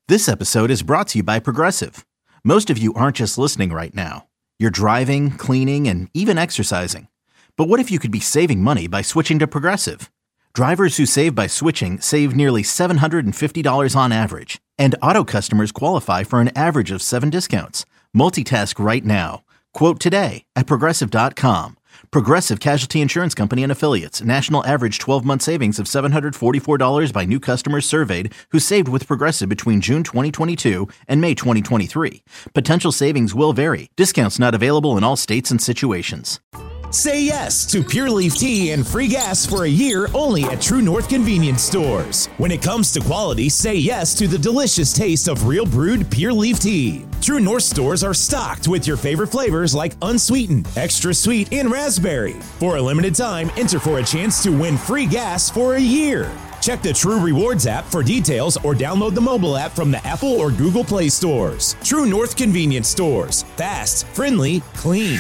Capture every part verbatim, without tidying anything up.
This episode is brought to you by Progressive. Most of you aren't just listening right now. You're driving, cleaning, and even exercising. But what if you could be saving money by switching to Progressive? Drivers who save by switching save nearly seven hundred fifty dollars on average. And auto customers qualify for an average of seven discounts. Multitask right now. Quote today at Progressive dot com. Progressive Casualty Insurance Company and Affiliates. National average twelve-month savings of seven hundred forty-four dollars by new customers surveyed who saved with Progressive between June twenty twenty-two and May twenty twenty-three. Potential savings will vary. Discounts not available in all states and situations. Say yes to Pure Leaf Tea and free gas for a year only at True North Convenience Stores. When it comes to quality, say yes to the delicious taste of real brewed Pure Leaf Tea. True North stores are stocked with your favorite flavors like unsweetened, extra sweet, and raspberry. For a limited time, enter for a chance to win free gas for a year. Check the True Rewards app for details or download the mobile app from the Apple or Google Play stores. True North Convenience Stores. Fast, friendly, clean.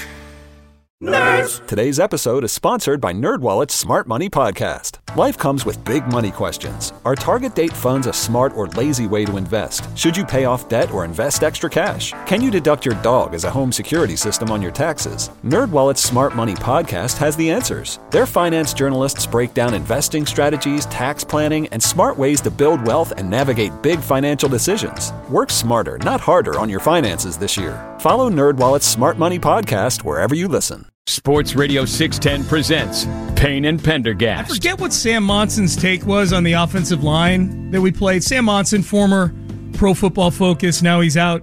Nerds! Today's episode is sponsored by NerdWallet's Smart Money Podcast. Life comes with big money questions. Are target date funds a smart or lazy way to invest? Should you pay off debt or invest extra cash? Can you deduct your dog as a home security system on your taxes? NerdWallet's Smart Money Podcast has the answers. Their finance journalists break down investing strategies, tax planning, and smart ways to build wealth and navigate big financial decisions. Work smarter, not harder on your finances this year. Follow NerdWallet's Smart Money Podcast wherever you listen. Sports Radio six ten presents Payne and Pendergast. I forget what Sam Monson's take was on the offensive line that we played. Sam Monson, former Pro Football Focus. Now he's out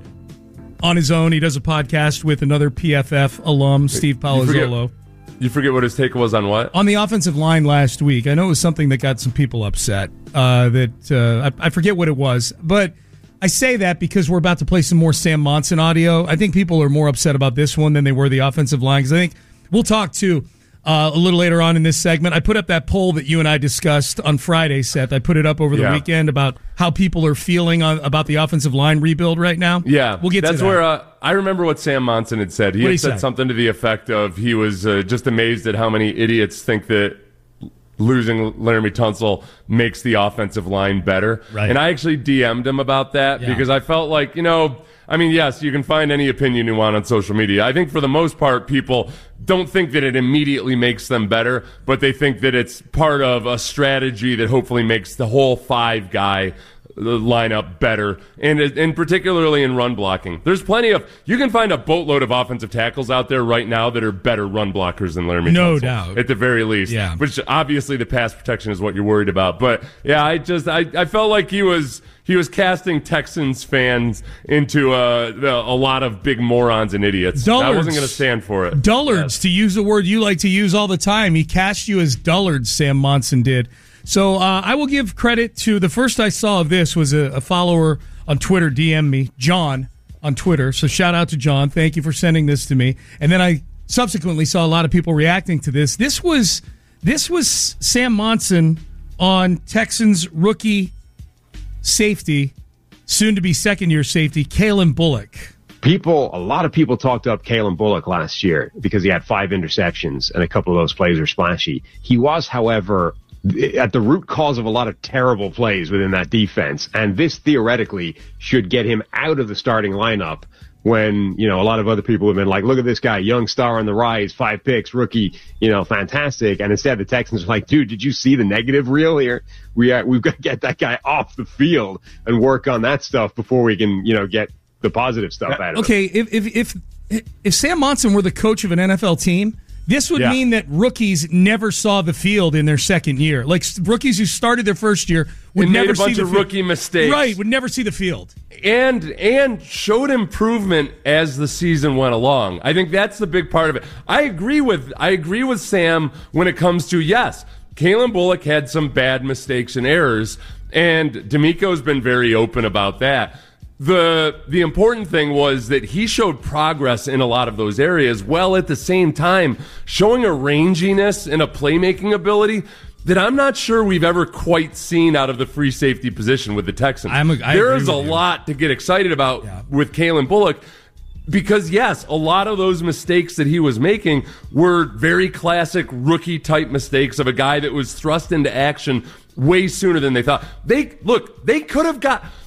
on his own. He does a podcast with another P F F alum, Steve Palazzolo. You forget, you forget what his take was on what? On the offensive line last week. I know it was something that got some people upset. Uh, that uh, I, I forget what it was. But I say that because we're about to play some more Sam Monson audio. I think people are more upset about this one than they were the offensive line, because I think we'll talk to uh, a little later on in this segment. I put up that poll that you and I discussed on Friday, Seth. I put it up over the yeah. weekend about how people are feeling on, about the offensive line rebuild right now. Yeah, we'll get that's to that. where uh, I remember what Sam Monson had said. He what had he said say? something to the effect of he was uh, just amazed at how many idiots think that losing Laramie Tunsil makes the offensive line better. Right. And I actually D M'd him about that yeah. because I felt like, you know, I mean, yes, you can find any opinion you want on social media. I think for the most part, people don't think that it immediately makes them better, but they think that it's part of a strategy that hopefully makes the whole five guy lineup better, and and particularly in run blocking. There's plenty of, you can find a boatload of offensive tackles out there right now that are better run blockers than Laramie No Tunsil, doubt. at the very least. Yeah. Which obviously the pass protection is what you're worried about. But yeah, I just I, I felt like he was he was casting Texans fans into a, a lot of big morons and idiots. Dullards. I wasn't going to stand for it. Dullards, yes. To use a word you like to use all the time. He cast you as dullards, Sam Monson did. So uh, I will give credit to, the first I saw of this was a, a follower on Twitter D M'd me, John, on Twitter. So shout out to John. Thank you for sending this to me. And then I subsequently saw a lot of people reacting to this. This was this was Sam Monson on Texans rookie safety, soon to be second year safety, Kalen Bullock. People, a lot of people talked up Kalen Bullock last year because he had five interceptions and a couple of those plays were splashy. He was, however, at the root cause of a lot of terrible plays within that defense. And this theoretically should get him out of the starting lineup when, you know, a lot of other people have been like, look at this guy, young star on the rise, five picks, rookie, you know, fantastic. And instead the Texans are like, dude, did you see the negative reel here? We are, we've got to get that guy off the field and work on that stuff before we can, you know, get the positive stuff out of it. Okay, if, if, if, if Sam Monson were the coach of an N F L team, this would yeah. mean that rookies never saw the field in their second year. Like rookies who started their first year would and never made a bunch see the of field. rookie mistakes. Right, would never see the field. And and showed improvement as the season went along. I think that's the big part of it. I agree with I agree with Sam when it comes to, yes, Kalen Bullock had some bad mistakes and errors, and D'Amico's been very open about that. The the important thing was that he showed progress in a lot of those areas, while at the same time showing a ranginess and a playmaking ability that I'm not sure we've ever quite seen out of the free safety position with the Texans. I'm a, I there agree is a with you. lot to get excited about yeah. with Kalen Bullock, because, yes, a lot of those mistakes that he was making were very classic rookie-type mistakes of a guy that was thrust into action way sooner than they thought. They Look, they could have got...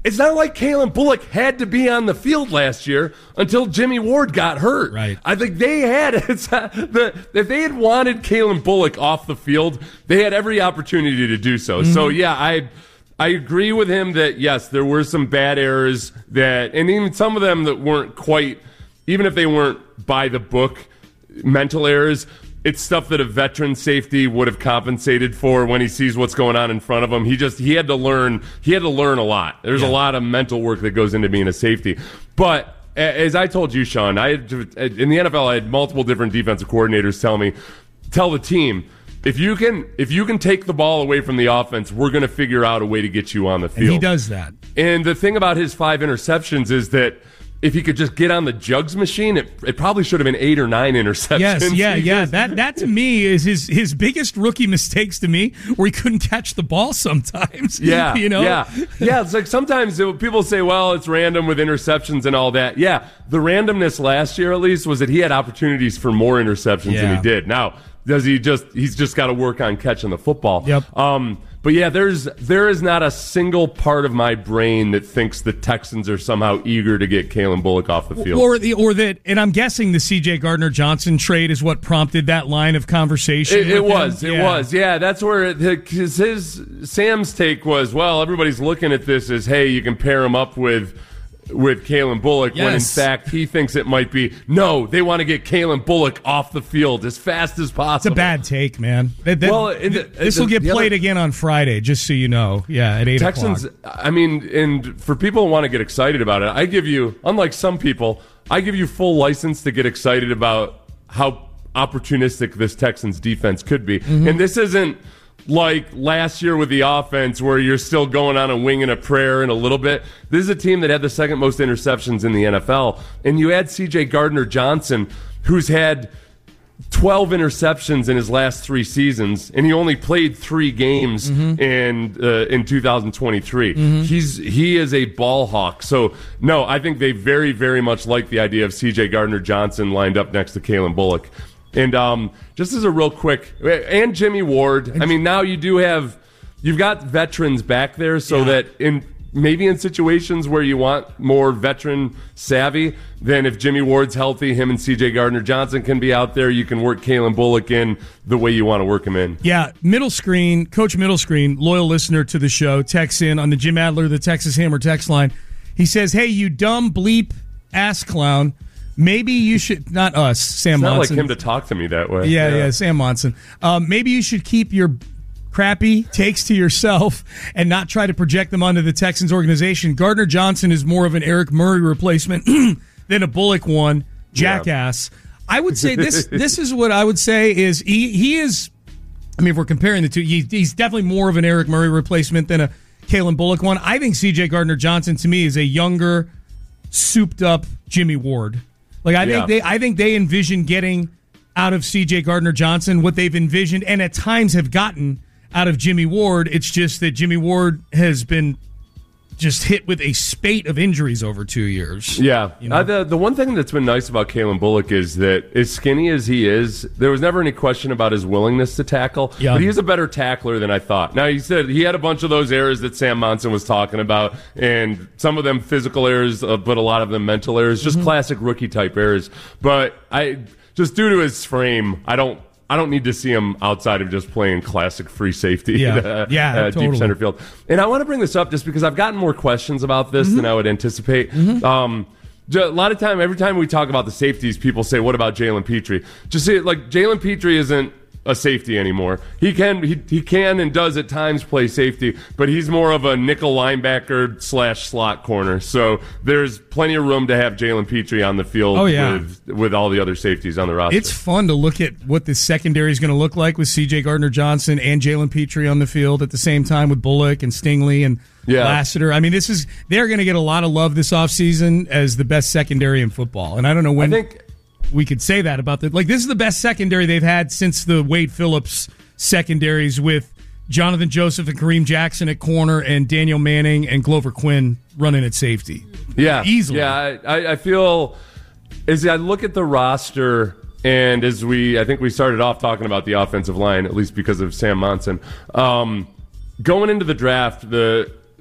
it's not like Kalen Bullock had to be on the field last year until Jimmy Ward got hurt. Right. I think they had it's, uh, the if they had wanted Kalen Bullock off the field, they had every opportunity to do so. Mm-hmm. So yeah, I I agree with him that yes, there were some bad errors that, and even some of them that weren't quite, even if they weren't by the book, mental errors. It's stuff that a veteran safety would have compensated for when he sees what's going on in front of him. He just he had to learn he had to learn a lot. There's yeah. a lot of mental work that goes into being a safety. But as I told you, Sean, I had, in the N F L I had multiple different defensive coordinators tell me, tell the team, if you can if you can take the ball away from the offense, we're going to figure out a way to get you on the field. And he does that. And the thing about his five interceptions is that if he could just get on the jugs machine, it, it probably should have been eight or nine interceptions. Yes, yeah, yeah. That that to me is his his biggest rookie mistakes to me, where he couldn't catch the ball sometimes. Yeah, you know, yeah, yeah. It's like sometimes it, people say, "Well, it's random with interceptions and all that." Yeah, the randomness last year, at least, was that he had opportunities for more interceptions yeah. than he did. Now, does he just? He's just got to work on catching the football. Yep. Um, But yeah, there's there is not a single part of my brain that thinks the Texans are somehow eager to get Kalen Bullock off the field. Or the or that, and I'm guessing the C J Gardner Johnson trade is what prompted that line of conversation. It, it was, him. it yeah. was, yeah. That's where it, his, his Sam's take was. Well, everybody's looking at this as, hey, you can pair him up with. with Kalen Bullock, yes. when in fact he thinks it might be, no, they want to get Kalen Bullock off the field as fast as possible. It's a bad take, man. That, that, well, the, this will get played other, again on Friday, just so you know. Yeah, at eight Texans, o'clock. I mean, and for people who want to get excited about it, I give you, unlike some people, I give you full license to get excited about how opportunistic this Texans defense could be. Mm-hmm. And this isn't like last year with the offense where you're still going on a wing and a prayer in a little bit. This is a team that had the second most interceptions in the N F L. And you add C J Gardner Johnson, who's had twelve interceptions in his last three seasons, and he only played three games mm-hmm. in uh, in two thousand twenty-three. Mm-hmm. He's he is a ball hawk. So no, I think they very, very much like the idea of C J Gardner Johnson lined up next to Kalen Bullock. And um, just as a real quick, and Jimmy Ward, I mean, now you do have, you've got veterans back there so yeah. that in maybe in situations where you want more veteran savvy, then if Jimmy Ward's healthy, him and C J Gardner Johnson can be out there. You can work Kalen Bullock in the way you want to work him in. Yeah, Middle Screen, Coach Middle Screen, loyal listener to the show, texts in on the Jim Adler, the Texas Hammer text line. He says, hey, you dumb bleep ass clown. Maybe you should, not us, Sam Monson. Monson. It's not like him to talk to me that way. Yeah, yeah, yeah Sam Monson. Um, maybe you should keep your crappy takes to yourself and not try to project them onto the Texans organization. Gardner Johnson is more of an Eric Murray replacement than a Bullock one. Jackass. Yeah. I would say this This is what I would say is he, he is, I mean, if we're comparing the two, he, he's definitely more of an Eric Murray replacement than a Kalen Bullock one. I think C J Gardner Johnson, to me, is a younger, souped-up Jimmy Ward. Like I think yeah. they, I think they envision getting out of C J Gardner Johnson what they've envisioned, and at times have gotten out of Jimmy Ward. It's just that Jimmy Ward has been just hit with a spate of injuries over two years. Yeah, you know? uh, the the one thing that's been nice about Kalen Bullock is that as skinny as he is, there was never any question about his willingness to tackle. Yeah. But he's a better tackler than I thought. Now, he said he had a bunch of those errors that Sam Monson was talking about, and some of them physical errors, uh, but a lot of them mental errors, just mm-hmm. classic rookie type errors. But I just due to his frame, I don't. I don't need to see him outside of just playing classic free safety, yeah, uh, yeah, uh, totally. deep center field. And I want to bring this up just because I've gotten more questions about this mm-hmm. than I would anticipate. Mm-hmm. Um, a lot of time, every time we talk about the safeties, people say, "What about Jalen Petrie?" Just say, like, Jalen Petrie isn't a safety anymore. He can he, he can and does at times play safety, but he's more of a nickel linebacker slash slot corner. So there's plenty of room to have Jalen Petrie on the field oh, yeah. with with all the other safeties on the roster. It's fun to look at what the secondary is going to look like with C J Gardner Johnson and Jalen Petrie on the field at the same time with Bullock and Stingley and yeah. Lassiter. I mean, this is they're going to get a lot of love this offseason as the best secondary in football. And I don't know when. I think we could say that about the like this is the best secondary they've had since the Wade Phillips secondaries with Jonathan Joseph and Kareem Jackson at corner and Daniel Manning and Glover Quinn running at safety. Yeah, easily. Yeah, I, I feel as I look at the roster and as we, I think we started off talking about the offensive line, at least because of Sam Monson. Um, going into the draft, the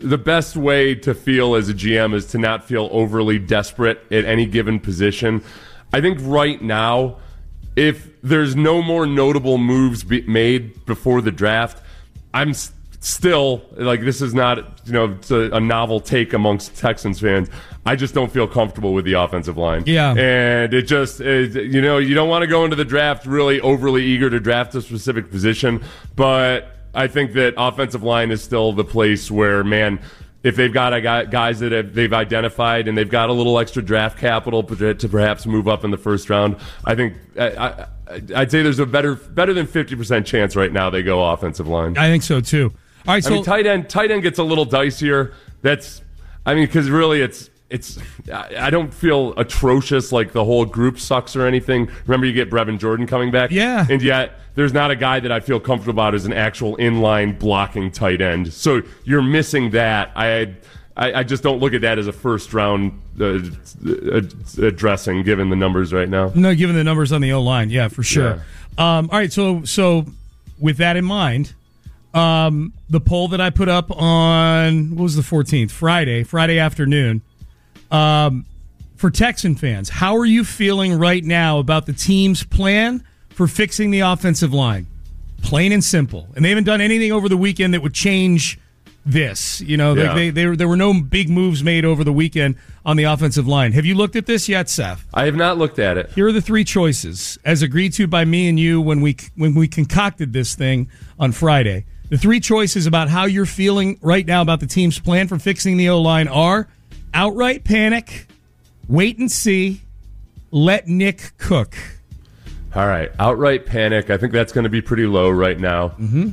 the best way to feel as a G M is to not feel overly desperate at any given position. I think right now, if there's no more notable moves be made before the draft, I'm s- still, like, this is not, you know, it's a, a novel take amongst Texans fans. I just don't feel comfortable with the offensive line. Yeah. And it just, it, you know, you don't want to go into the draft really overly eager to draft a specific position, but I think that offensive line is still the place where, man, if they've got a guy, guys that have, they've identified and they've got a little extra draft capital to perhaps move up in the first round, I think I, I, I'd say there's a better better than fifty percent chance right now they go offensive line. I think so too. All right, so I mean, tight end tight end gets a little dicier. That's, I mean, because really it's. It's. I don't feel atrocious like the whole group sucks or anything. Remember, you get Brevin Jordan coming back. Yeah. And yet, there's not a guy that I feel comfortable about as an actual inline blocking tight end. So you're missing that. I I, I just don't look at that as a first round uh, addressing given the numbers right now. No, given the numbers on the O-line, yeah, for sure. Yeah. Um, all right, so so with that in mind, um, the poll that I put up on, what was the fourteenth? Friday, Friday afternoon. Um, for Texan fans, how are you feeling right now about the team's plan for fixing the offensive line? Plain and simple. And they haven't done anything over the weekend that would change this. You know, yeah. like they, they, there were no big moves made over the weekend on the offensive line. Have you looked at this yet, Seth? I have not looked at it. Here are the three choices, as agreed to by me and you when we when we concocted this thing on Friday. The three choices about how you're feeling right now about the team's plan for fixing the O-line are outright panic, wait and see, let Nick cook. All right, outright panic. I think that's going to be pretty low right now. Mm-hmm.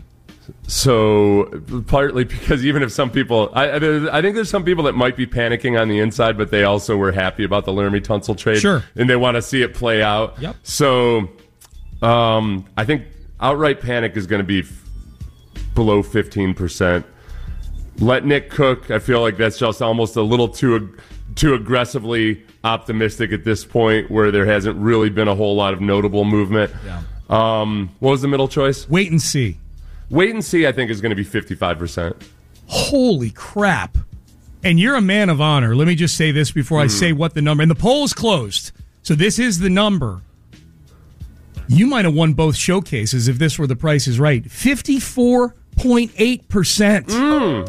So partly because even if some people, I, I think there's some people that might be panicking on the inside, but they also were happy about the Laramie Tunsil trade. Sure. And they want to see it play out. Yep. So um, I think outright panic is going to be f- below fifteen percent. Let Nick cook. I feel like that's just almost a little too too aggressively optimistic at this point, where there hasn't really been a whole lot of notable movement. Yeah. Um, what was the middle choice? Wait and see. Wait and see, I think, is going to be fifty-five percent. Holy crap. And you're a man of honor. Let me just say this before mm. I say what the number. And the poll is closed. So this is the number. You might have won both showcases if this were the Price is Right. fifty-four point eight percent. Mm.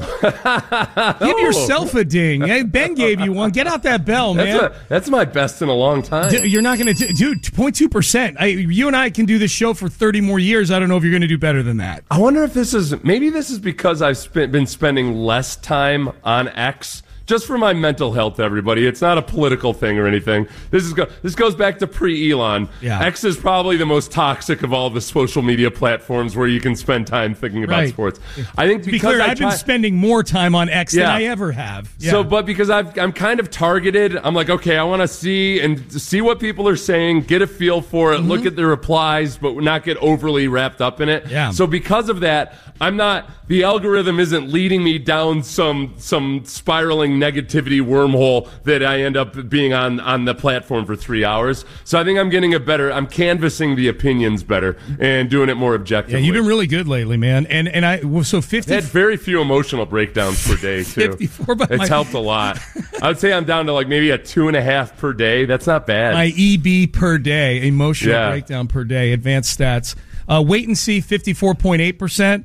Give yourself a ding. Hey, Ben gave you one. Get out that bell, man. That's, a, that's my best in a long time. D- you're not going to do zero point two percent. I, you and I can do this show for thirty more years. I don't know if you're going to do better than that. I wonder if this is, maybe this is because I've spent, been spending less time on X. Just for my mental health, everybody. It's not a political thing or anything. This is go- this goes back to pre-Elon. Yeah. X is probably the most toxic of all the social media platforms where you can spend time thinking about right. sports. I think to because be clear, I I've try- been spending more time on X yeah. than I ever have. Yeah. So, but because I've, I'm kind of targeted, I'm like, okay, I want to see and see what people are saying, get a feel for it, mm-hmm. look at the replies, but not get overly wrapped up in it. Yeah. So because of that, I'm not, the algorithm isn't leading me down some some spiraling negativity wormhole that I end up being on, on the platform for three hours. So I think I'm getting a better, I'm canvassing the opinions better and doing it more objectively. Yeah, you've been really good lately, man. And and I, well, so fifty. I had very few emotional breakdowns per day, too. fifty-four by It's my, helped a lot. I would say I'm down to like maybe a two and a half per day. That's not bad. My E B per day, emotional Yeah. breakdown per day, advanced stats. Uh, wait and see, fifty-four point eight percent.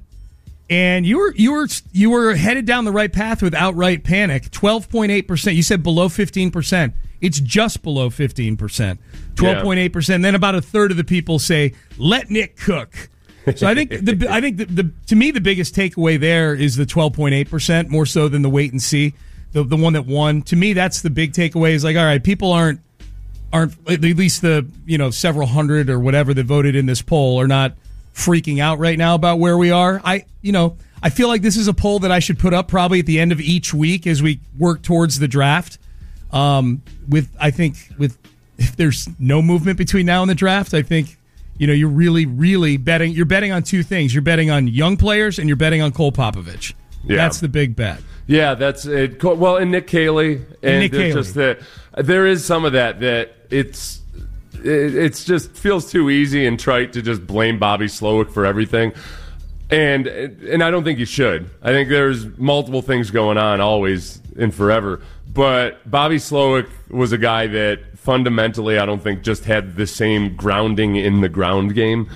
And you were you were you were headed down the right path with outright panic, twelve point eight percent. You said below fifteen percent. It's just below fifteen percent, twelve point eight percent. Then about a third of the people say, "Let Nick cook." So I think the I think the, the to me the biggest takeaway there is the twelve point eight percent, more so than the wait and see, the the one that won. To me, that's the big takeaway. Is like, all right, people aren't aren't at least the you know several hundred or whatever that voted in this poll are not freaking out right now about where we are. I, you know, I feel like this is a poll that I should put up probably at the end of each week as we work towards the draft. Um, with, I think, with if there's no movement between now and the draft, I think, you know, you're really, really betting. You're betting on two things. You're betting on young players and you're betting on Cole Popovich. Yeah. That's the big bet. Yeah, that's it. Well, and Nick Caley, and, and Nick it's Caley. just that there is some of that that it's. It it's just feels too easy and trite to just blame Bobby Slowick for everything. And and I don't think you should. I think there's multiple things going on always and forever. But Bobby Slowik was a guy that fundamentally I don't think just had the same grounding in the ground game.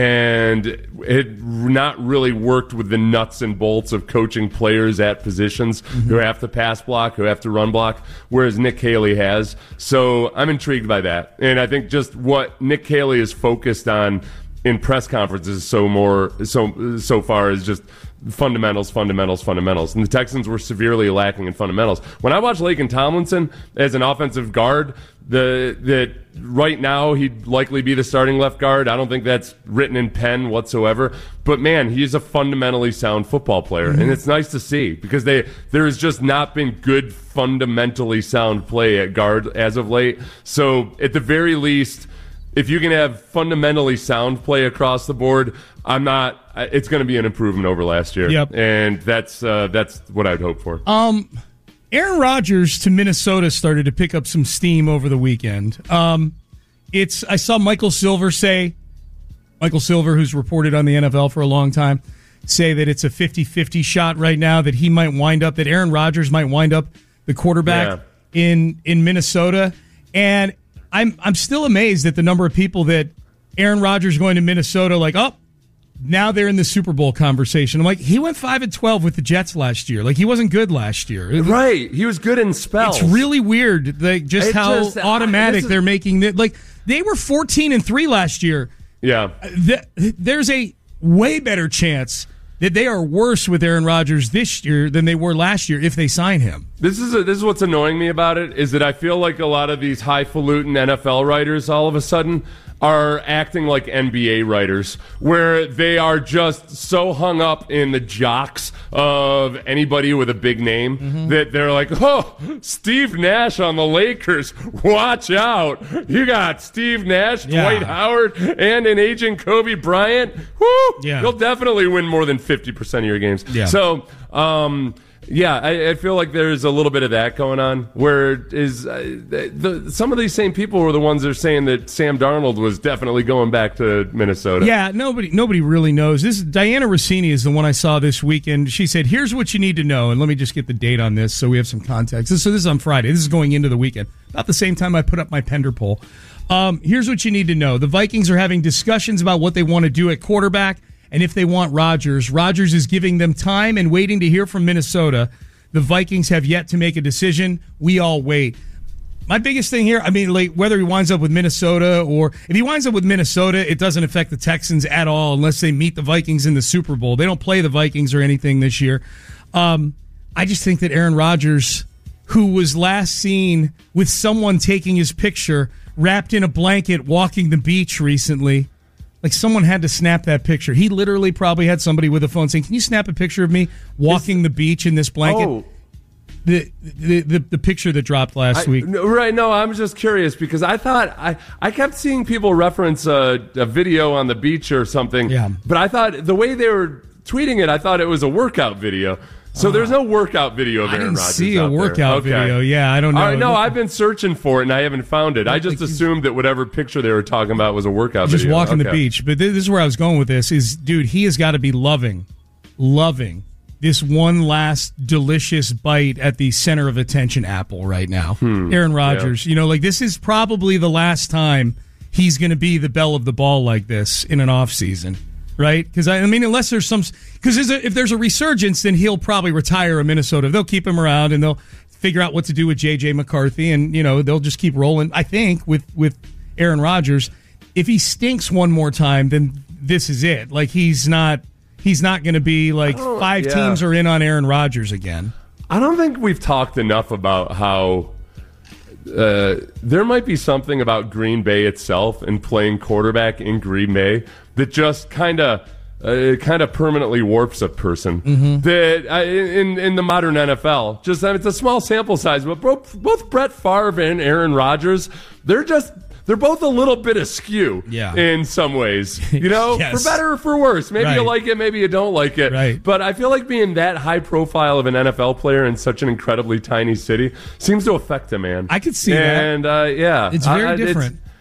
And it not really worked with the nuts and bolts of coaching players at positions mm-hmm. who have to pass block, who have to run block, whereas Nick Caley has. So I'm intrigued by that. And I think just what Nick Caley is focused on in press conferences so more so so far is just fundamentals, fundamentals, fundamentals. And the Texans were severely lacking in fundamentals. When I watch Laken Tomlinson as an offensive guard, the that right now he'd likely be the starting left guard. I don't think that's written in pen whatsoever. But man, he's a fundamentally sound football player, mm-hmm. and it's nice to see because they there has just not been good fundamentally sound play at guard as of late. So at the very least, if you can have fundamentally sound play across the board, I'm not. It's going to be an improvement over last year. Yep. And that's uh, that's what I'd hope for. Um, Aaron Rodgers to Minnesota started to pick up some steam over the weekend. Um, it's I saw Michael Silver say, Michael Silver, who's reported on the N F L for a long time, say that it's a fifty-fifty shot right now that he might wind up, that Aaron Rodgers might wind up the quarterback yeah. in in Minnesota. And I'm I'm still amazed at the number of people that Aaron Rodgers going to Minnesota, like, oh, now they're in the Super Bowl conversation. I'm like, he went five and twelve with the Jets last year. Like, he wasn't good last year. Right. He was good in spells. It's really weird, like, just it how just, automatic is, they're making it. Like, they were fourteen and three last year. Yeah. There's a way better chance that they are worse with Aaron Rodgers this year than they were last year if they sign him. This is a, this is what's annoying me about it, is that I feel like a lot of these highfalutin N F L writers all of a sudden are acting like N B A writers, where they are just so hung up in the jocks of anybody with a big name mm-hmm. that they're like, oh, Steve Nash on the Lakers, watch out. You got Steve Nash, yeah. Dwight Howard, and an aging Kobe Bryant. Woo! Yeah. You'll definitely win more than fifty percent of your games. Yeah. So, um... Yeah, I, I feel like there's a little bit of that going on, where is uh, the, the, some of these same people were the ones that are saying that Sam Darnold was definitely going back to Minnesota. Yeah, nobody nobody really knows. This Diana Rossini is the one I saw this weekend. She said, here's what you need to know, and let me just get the date on this so we have some context. So this is on Friday. This is going into the weekend. About the same time I put up my Pender poll. Um, here's what you need to know. The Vikings are having discussions about what they want to do at quarterback. And if they want Rodgers, Rodgers is giving them time and waiting to hear from Minnesota. The Vikings have yet to make a decision. We all wait. My biggest thing here, I mean, like, whether he winds up with Minnesota or if he winds up with Minnesota, it doesn't affect the Texans at all unless they meet the Vikings in the Super Bowl. They don't play the Vikings or anything this year. Um, I just think that Aaron Rodgers, who was last seen with someone taking his picture wrapped in a blanket walking the beach recently, like, someone had to snap that picture. He literally probably had somebody with a phone saying, can you snap a picture of me walking Is, the beach in this blanket? Oh. The, the the the picture that dropped last I, week. No, right, no, I'm just curious because I thought, I, I kept seeing people reference a, a video on the beach or something. Yeah. But I thought, the way they were tweeting it, I thought it was a workout video. So there's no workout video of Aaron Rodgers. I didn't see a workout okay. video. Yeah, I don't know. All right, no, I've been searching for it and I haven't found it. I just like assumed that whatever picture they were talking about was a workout just video. Just walking okay. the beach. But this is where I was going with this is, dude, he has got to be loving, loving this one last delicious bite at the center of attention apple right now. Hmm. Aaron Rodgers. Yeah. You know, like, this is probably the last time he's going to be the belle of the ball like this in an offseason. Right? Because, I mean, unless there's some... Because if there's a resurgence, then he'll probably retire in Minnesota. They'll keep him around, and they'll figure out what to do with J J. McCarthy, and, you know, they'll just keep rolling, I think, with, with Aaron Rodgers. If he stinks one more time, then this is it. Like, he's not... He's not going to be, like, five yeah. teams are in on Aaron Rodgers again. I don't think we've talked enough about how... Uh, there might be something about Green Bay itself and playing quarterback in Green Bay that just kind of uh, kind of permanently warps a person. Mm-hmm. That uh, in in the modern N F L, just I mean, it's a small sample size, but both, both Brett Favre and Aaron Rodgers, they're just they're both a little bit askew yeah. in some ways. You know, yes. for better or for worse. Maybe right. you like it, maybe you don't like it. Right. But I feel like being that high profile of an N F L player in such an incredibly tiny city seems to affect him, man. I could see and, that. And uh, yeah, it's very I, I, different. It's,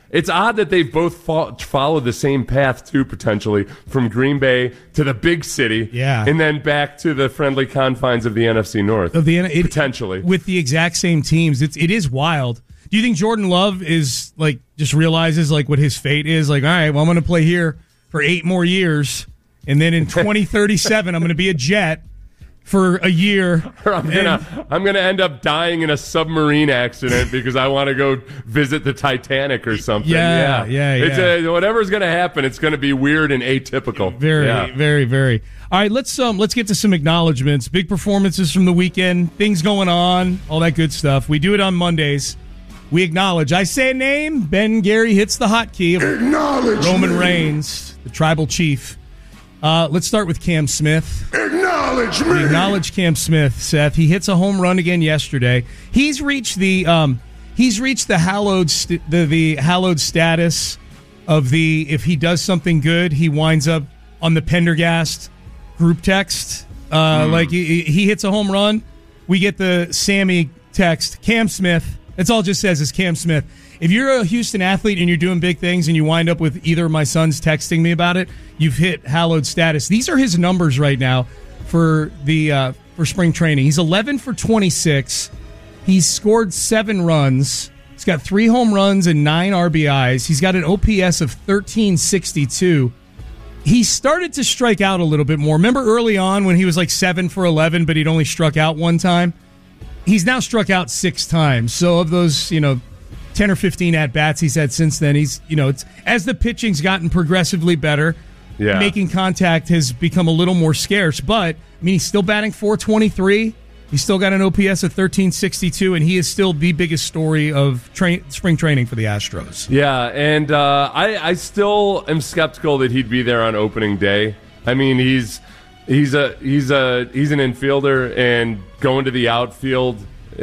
It's odd that they've both fo- followed the same path, too, potentially, from Green Bay to the big city, yeah. and then back to the friendly confines of the N F C North, of the it, potentially. With the exact same teams. It's, it is wild. Do you think Jordan Love is, like, just realizes, like, what his fate is? Like, all right, well, I'm going to play here for eight more years, and then in twenty thirty-seven, I'm going to be a Jet for a year. Or I'm gonna I'm gonna end up dying in a submarine accident because I want to go visit the Titanic or something. Yeah, yeah, yeah. It's a, whatever's gonna happen, it's gonna be weird and atypical. Very, yeah. very, very. All right, let's um let's get to some acknowledgments. Big performances from the weekend, things going on, all that good stuff. We do it on Mondays. We acknowledge. I say a name. Ben Gary hits the hotkey of Acknowledge Roman me. Reigns, the tribal chief. Uh, let's start with Cam Smith. Acknowledge me. We acknowledge Cam Smith, Seth. He hits a home run again yesterday. He's reached the um, he's reached the hallowed st- the the hallowed status of the if he does something good, he winds up on the Pendergast group text. Uh, mm. Like he, he hits a home run, we get the Sammy text. Cam Smith. That's all it just says is Cam Smith. If you're a Houston athlete and you're doing big things and you wind up with either of my sons texting me about it, you've hit hallowed status. These are his numbers right now for the uh, for spring training. He's eleven for twenty-six. He's scored seven runs. He's got three home runs and nine R B Is. He's got an O P S of thirteen sixty-two. He started to strike out a little bit more. Remember early on when he was like seven for eleven, but he'd only struck out one time? He's now struck out six times. So of those, you know, ten or fifteen at-bats he's had since then, he's, you know, it's as the pitching's gotten progressively better, yeah. making contact has become a little more scarce. But, I mean, he's still batting four twenty-three. He's still got an O P S of thirteen sixty-two, and he is still the biggest story of tra- spring training for the Astros. Yeah, and uh, I, I still am skeptical that he'd be there on opening day. I mean, he's he's a he's a he's an infielder, and going to the outfield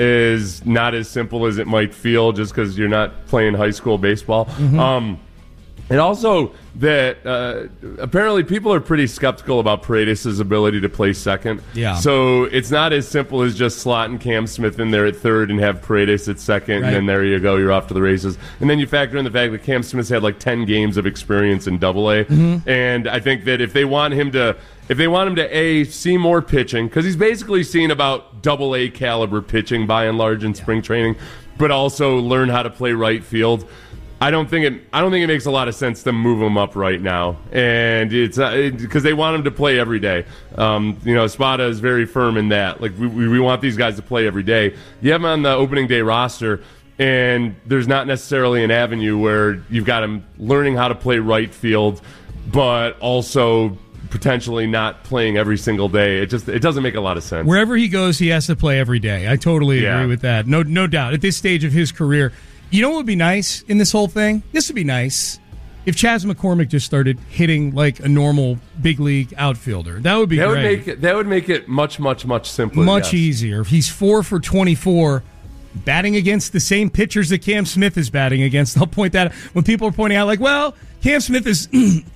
is not as simple as it might feel just because you're not playing high school baseball. Mm-hmm. Um, and also that uh, apparently people are pretty skeptical about Paredes' ability to play second. Yeah. So it's not as simple as just slotting Cam Smith in there at third and have Paredes at second, right. and then there you go, you're off to the races. And then you factor in the fact that Cam Smith's had like ten games of experience in Double A, mm-hmm. and I think that if they want him to, if they want him to a see more pitching, because he's basically seen about Double A caliber pitching by and large in yeah. spring training, but also learn how to play right field. I don't think it. I don't think it makes a lot of sense to move him up right now, and it's because it, they want him to play every day. Um, you know, Spada is very firm in that. Like we, we want these guys to play every day. You have him on the opening day roster, and there's not necessarily an avenue where you've got him learning how to play right field, but also potentially not playing every single day. It just it doesn't make a lot of sense. Wherever he goes, he has to play every day. I totally agree yeah. with that. No, no doubt. At this stage of his career. You know what would be nice in this whole thing? This would be nice if Chas McCormick just started hitting like a normal big league outfielder. That would be that great. Would make it, that would make it much, much, much simpler. Much yes. easier. If he's four for twenty-four, batting against the same pitchers that Cam Smith is batting against. I'll point that out. When people are pointing out, like, well, Cam Smith has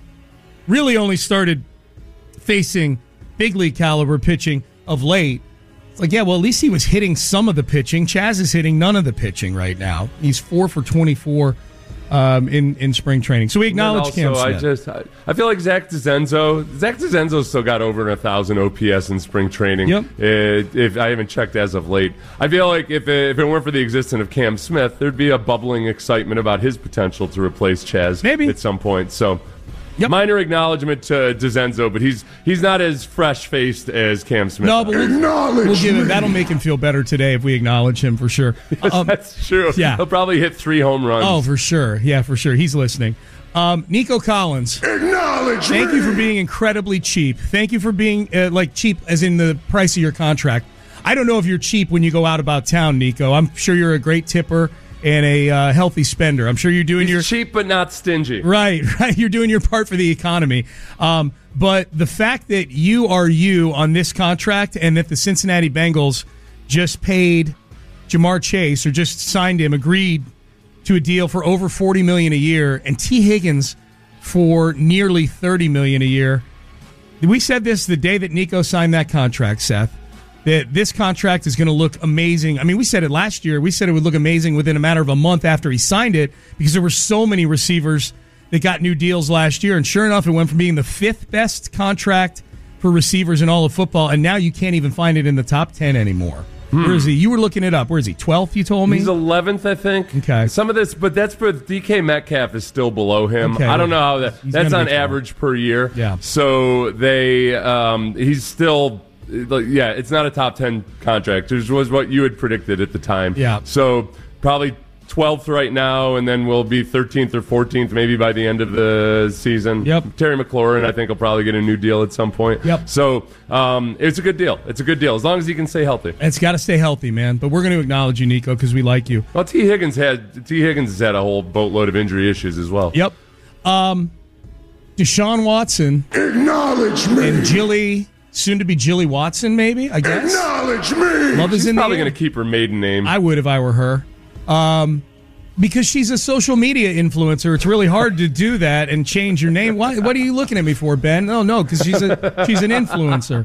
really only started facing big league caliber pitching of late. Like, yeah, well, at least he was hitting some of the pitching. Chas is hitting none of the pitching right now. He's four for twenty-four um, in, in spring training. So we acknowledge also, Cam Smith. I just, I, I feel like Zach DeZenzo, Zach DeZenzo's still got over a thousand O P S in spring training. Yep. It, if I haven't checked as of late, I feel like if it, if it weren't for the existence of Cam Smith, there'd be a bubbling excitement about his potential to replace Chas Maybe. at some point. So. Yep. Minor acknowledgement to DeZenzo, but he's he's not as fresh-faced as Cam Smith. No, but we'll, acknowledge we'll give him, me. that'll make him feel better today if we acknowledge him for sure. Yes, um, that's true. Yeah. He'll probably hit three home runs. Oh, for sure. Yeah, for sure. He's listening. Um, Nico Collins. Acknowledge Thank me. you for being incredibly cheap. Thank you for being uh, like cheap as in the price of your contract. I don't know if you're cheap when you go out about town, Nico. I'm sure you're a great tipper and a uh, healthy spender. I'm sure you're doing He's your cheap but not stingy. Right, right. You're doing your part for the economy. Um, but the fact that you are you on this contract and that the Cincinnati Bengals just paid Jamar Chase or just signed him, agreed to a deal for over forty million dollars a year, and T. Higgins for nearly thirty million dollars a year. We said this the day that Nico signed that contract, Seth. that this contract is going to look amazing. I mean, we said it last year. We said it would look amazing within a matter of a month after he signed it because there were so many receivers that got new deals last year. And sure enough, it went from being the fifth best contract for receivers in all of football, and now you can't even find it in the top ten anymore. Hmm. Where is he? You were looking it up. Where is he? twelfth, you told me? He's eleventh, I think. Okay. Some of this, but that's for D K Metcalf is still below him. Okay. I don't know how that. He's that's on be average per year. Yeah. So they, um, he's still, yeah, it's not a top ten contract, which was what you had predicted at the time. Yeah. So probably twelfth right now, and then we'll be thirteenth or fourteenth maybe by the end of the season. Yep. Terry McLaurin, I think, will probably get a new deal at some point. Yep. So um, it's a good deal. It's a good deal as long as he can stay healthy. It's got to stay healthy, man. But we're going to acknowledge you, Nico, because we like you. Well, T. Higgins had T. Higgins has had a whole boatload of injury issues as well. Yep. Um, Deshaun Watson. Acknowledge me. And Jilly, soon to be Jilly Watson, maybe, I guess. Acknowledge me. Love is She's in the probably air. going to keep her maiden name. I would if I were her. Um, because she's a social media influencer. It's really hard to do that and change your name. Why, what are you looking at me for, Ben? No, no, because she's a she's an influencer.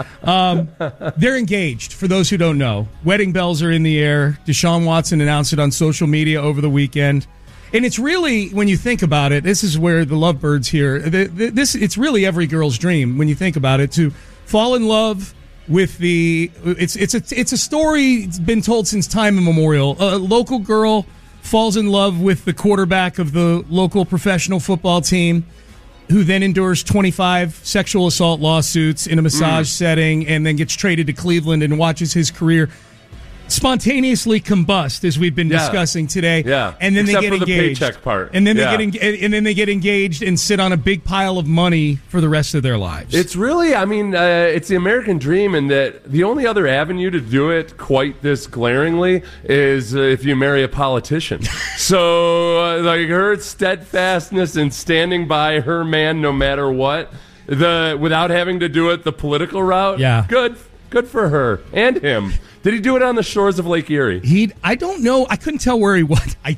Um, they're engaged, for those who don't know. Wedding bells are in the air. Deshaun Watson announced it on social media over the weekend. And it's really, when you think about it, this is where the lovebirds here, the, the, this it's really every girl's dream, when you think about it, to fall in love with the, it's it's a, it's a story it's been told since time immemorial. A local girl falls in love with the quarterback of the local professional football team, who then endures twenty-five sexual assault lawsuits in a massage mm. setting and then gets traded to Cleveland and watches his career spontaneously combust, as we've been yeah. discussing today. Yeah. And then Except they get for engaged. The paycheck part. And then yeah. they get en- and then they get engaged and sit on a big pile of money for the rest of their lives. It's really, I mean, uh, it's the American dream, in that the only other avenue to do it quite this glaringly is uh, if you marry a politician. so, uh, like, her steadfastness in standing by her man no matter what, the without having to do it the political route. Yeah. Good. Good for her and him. Did he do it on the shores of Lake Erie? He, I don't know. I couldn't tell where he was. I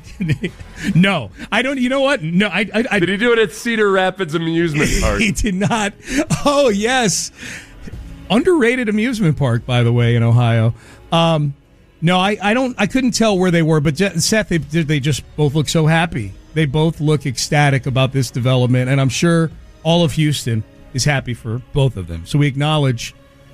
no, I don't. You know what? No, I. I, I did he do it at Cedar Rapids Amusement Park? He did not. Oh yes, underrated amusement park, by the way, in Ohio. Um, no, I, I don't. I couldn't tell where they were, but Seth, they, they just both look so happy. They both look ecstatic about this development, and I'm sure all of Houston is happy for both of them. So we acknowledge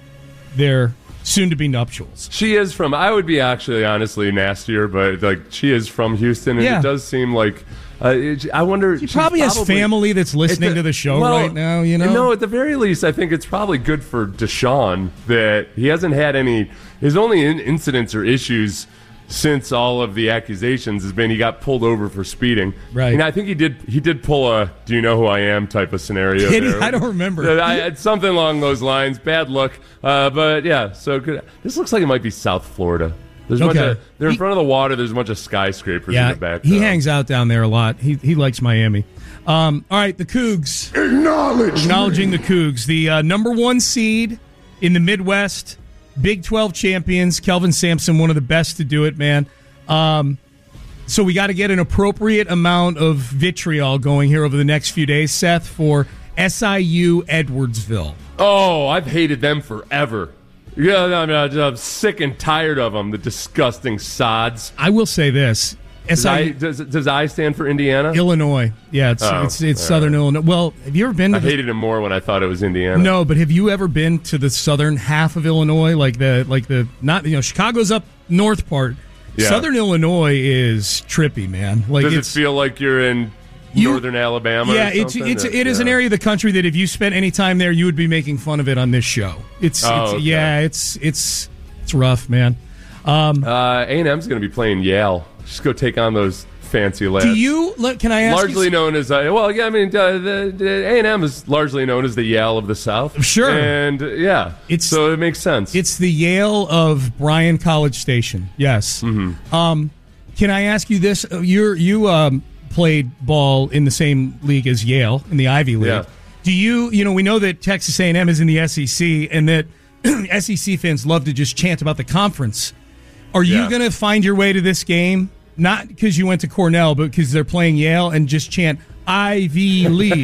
their soon-to-be nuptials. She is from, I would be actually honestly nastier, but like she is from Houston, and yeah. it does seem like, uh, it, I wonder. She probably, probably has family that's listening the, to the show well, right now, you know? No, at the very least, I think it's probably good for Deshaun that he hasn't had any, his only in, incidents or issues since all of the accusations has been he got pulled over for speeding. Right. And I think he did he did pull a "do you know who I am" type of scenario. Did he? there. I don't remember. I, something along those lines. Bad look. Uh, but yeah, so good. This looks like it might be South Florida. There's a okay. bunch of, they're in he, front of the water. There's a bunch of skyscrapers yeah, in the back. He hangs out down there a lot. He he likes Miami. Um, all right, the Cougs. Acknowledge Acknowledging me. the Cougs. The uh, number one seed in the Midwest. Big twelve champions. Kelvin Sampson, one of the best to do it, man. Um, so we got to get an appropriate amount of vitriol going here over the next few days, Seth, for S I U Edwardsville. Oh, I've hated them forever. Yeah, I mean, I'm sick and tired of them, the disgusting sods. I will say this. Does I, does, does I stand for Indiana? Illinois. Yeah, it's oh, it's, it's right. Southern Illinois. Well, have you ever been to I the, hated it more when I thought it was Indiana. No, but have you ever been to the southern half of Illinois? Like the like the not you know, Chicago's up north part. Yeah. Southern Illinois is trippy, man. Like, does it's, it feel like you're in you, northern Alabama? Yeah, or it's something? it's or, it is yeah. an area of the country that if you spent any time there, you would be making fun of it on this show. It's, oh, it's okay. yeah, it's it's it's rough, man. Um, uh, A and M's going to be playing Yale. Just go take on those fancy lads. Do you? Can I ask? Largely you, known as uh, well, yeah. I mean, uh, the, the A and M is largely known as the Yale of the South. Sure, and uh, yeah, it's so it makes sense. It's the Yale of Bryan College Station. Yes. Mm-hmm. Um, can I ask you this? You you um, played ball in the same league as Yale in the Ivy League. Yeah. Do you? You know, we know that Texas A and M is in the S E C, and that S E C fans love to just chant about the conference. Are you yeah. going to find your way to this game? Not because you went to Cornell, but because they're playing Yale and just chant Ivy League.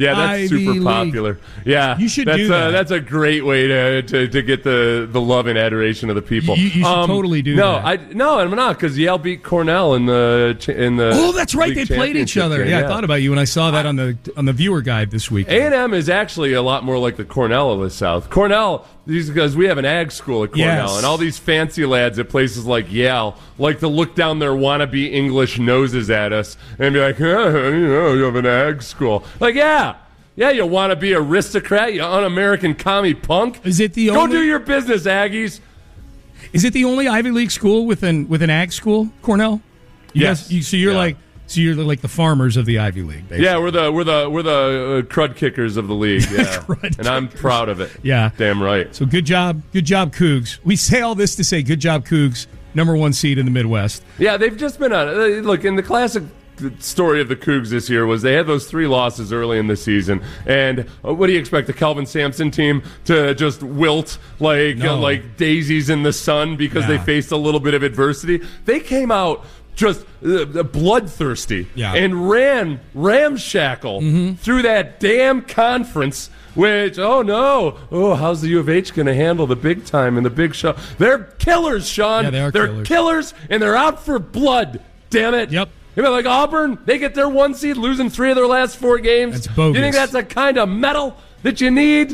Yeah, that's Ivy super League. popular. Yeah, You should that's do a, that. That's a great way to, to, to get the, the love and adoration of the people. You- you should totally do no, that. I no, I'm not because Yale beat Cornell in the ch- in the. Oh, that's right. league They played each championship other. game, Yeah, I thought about you when I saw that on the on the viewer guide this week. A and M is actually a lot more like the Cornell of the South. Cornell, these because we have an ag school at Cornell, Yes. and all these fancy lads at places like Yale like to look down their wannabe English noses at us and be like, oh, you know, you have an ag school. Like, yeah. Yeah, you want to be aristocrat, you un-American commie punk. Is it the Go only- do your business, Aggies. Is it the only Ivy League school with an with an ag school, Cornell? You Yes. guys- you, so you're Yeah. like so you're like the farmers of the Ivy League, basically. Yeah, we're the we're the we're the uh, crud kickers of the league. Yeah, Crud and I'm proud of it. Yeah. Damn right. So good job, good job, Cougs. We say all this to say good job, Cougs. Number one seed in the Midwest. Yeah, they've just been on. Uh, look, in the classic story of the Cougs this year was they had those three losses early in the season, and uh, what do you expect the Kelvin Sampson team to just wilt like No. uh, like daisies in the sun because they Yeah. faced a little bit of adversity? They came out just uh, bloodthirsty Yeah. and ran ramshackle Mm-hmm. through that damn conference. Which, oh no, oh, how's the U of H going to handle the big time and the big show? They're killers, Sean. Yeah, they are They're killers. killers, and they're out for blood. Damn it. Yep. You know, like Auburn, they get their one seed, losing three of their last four games. That's bogus. You think that's the kind of medal that you need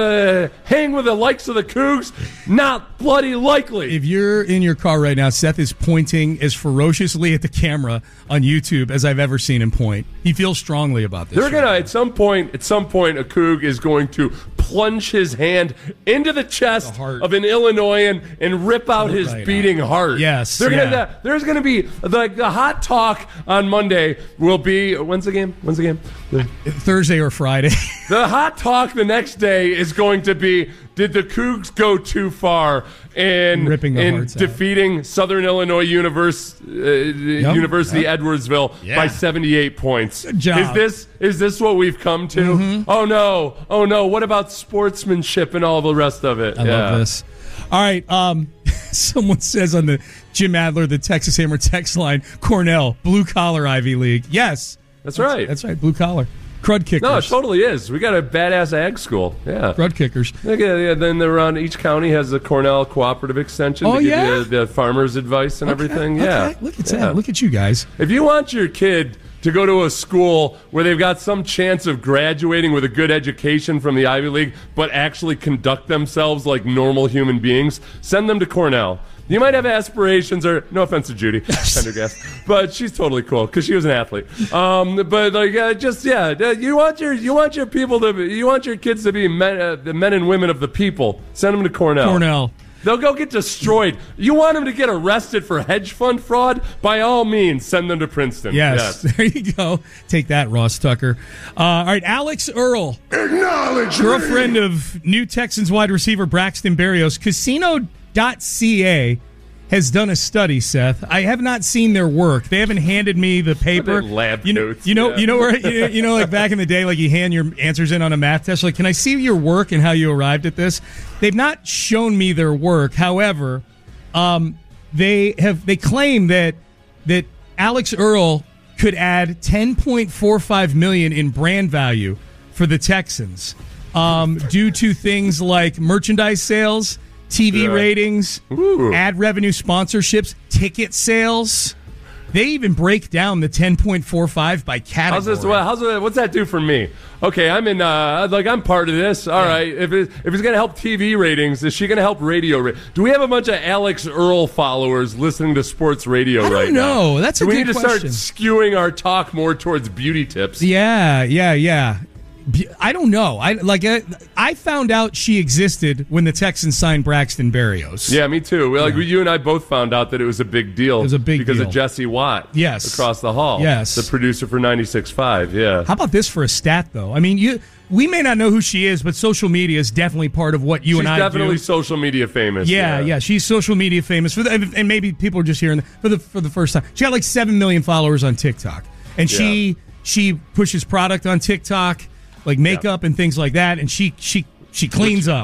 to hang with the likes of the Cougs? Not bloody likely. If you're in your car right now, Seth is pointing as ferociously at the camera on YouTube as I've ever seen him point. He feels strongly about this. They're gonna at some point. At some point, a Coug is going to plunge his hand into the chest The heart. of an Illinoisan and rip out his Right beating heart. Yes, they're yeah. gonna. There's gonna be like the hot talk on Monday will be when's the game? When's the game? The, Thursday or Friday. the hot talk the next day is going to be: did the Cougs go too far in Ripping the in hearts out. defeating Southern Illinois Univers, uh, University Edwardsville Yeah. by seventy-eight points? Good job. Is this is this what we've come to? Mm-hmm. Oh no! Oh no! What about sportsmanship and all the rest of it? I love this. All right. Um, someone says on the Jim Adler, the Texas Hammer text line, Cornell, blue collar Ivy League. Yes. That's right. That's right. Blue collar. Crud kickers. No, it totally is. We got a badass ag school. Yeah. Crud kickers. Yeah, yeah, then they're on. Each county has the Cornell Cooperative Extension Oh, to give yeah? you the farmers' advice and everything. Yeah. Okay. Look at Yeah. that. Look at you guys. If you want your kid to go to a school where they've got some chance of graduating with a good education from the Ivy League, but actually conduct themselves like normal human beings, send them to Cornell. You might have aspirations, or no offense to Judy Pendergast, but she's totally cool because she was an athlete. Um, but like, uh, just yeah, uh, you want your you want your people to be, you want your kids to be men, uh, the men and women of the people. Send them to Cornell. Cornell. They'll go get destroyed. You want them to get arrested for hedge fund fraud? By all means, send them to Princeton. Yes. There you go. Take that, Ross Tucker. Uh, all right. Alex Earl, Acknowledge girlfriend me. of new Texans wide receiver Braxton Berrios. Casino dot C A has done a study, Seth. I have not seen their work. They haven't handed me the paper. Lab you know, notes, You know, yeah. you know where you, you know, like back in the day, like you hand your answers in on a math test. Like, can I see your work and how you arrived at this? They've not shown me their work. However, um, they have. They claim that that Alex Earl could add ten point four five million in brand value for the Texans um, due to things like merchandise sales, T V Yeah. ratings, Ooh. ad revenue sponsorships, ticket sales. They even break down the ten point four five by category. How's this? Well, how's it, what's that do for me? Okay, I'm in. Uh, like I'm part of this. All right. If it, if it's going to help T V ratings, is she going to help radio? Ra- do we have a bunch of Alex Earl followers listening to sports radio I don't right now? know. That's a do we good need to question. start skewing our talk more towards beauty tips? Yeah, yeah, yeah. B- I don't know. I like. I, I found out she existed when the Texans signed Braxton Berrios. Yeah, me too. Well, like you and I both found out that it was a big deal. It was a big because deal. of Jesse Watt. Yes. across the hall. Yes. the producer for ninety-six point five. Yeah. How about this for a stat, though? I mean, you. We may not know who she is, but social media is definitely part of what you She's and I definitely do. social media famous. Yeah, yeah, she's social media famous for the, and maybe people are just hearing for the for the first time. She got like seven million followers on TikTok, and she Yeah. she pushes product on TikTok, like makeup and things like that, and she she she cleans up.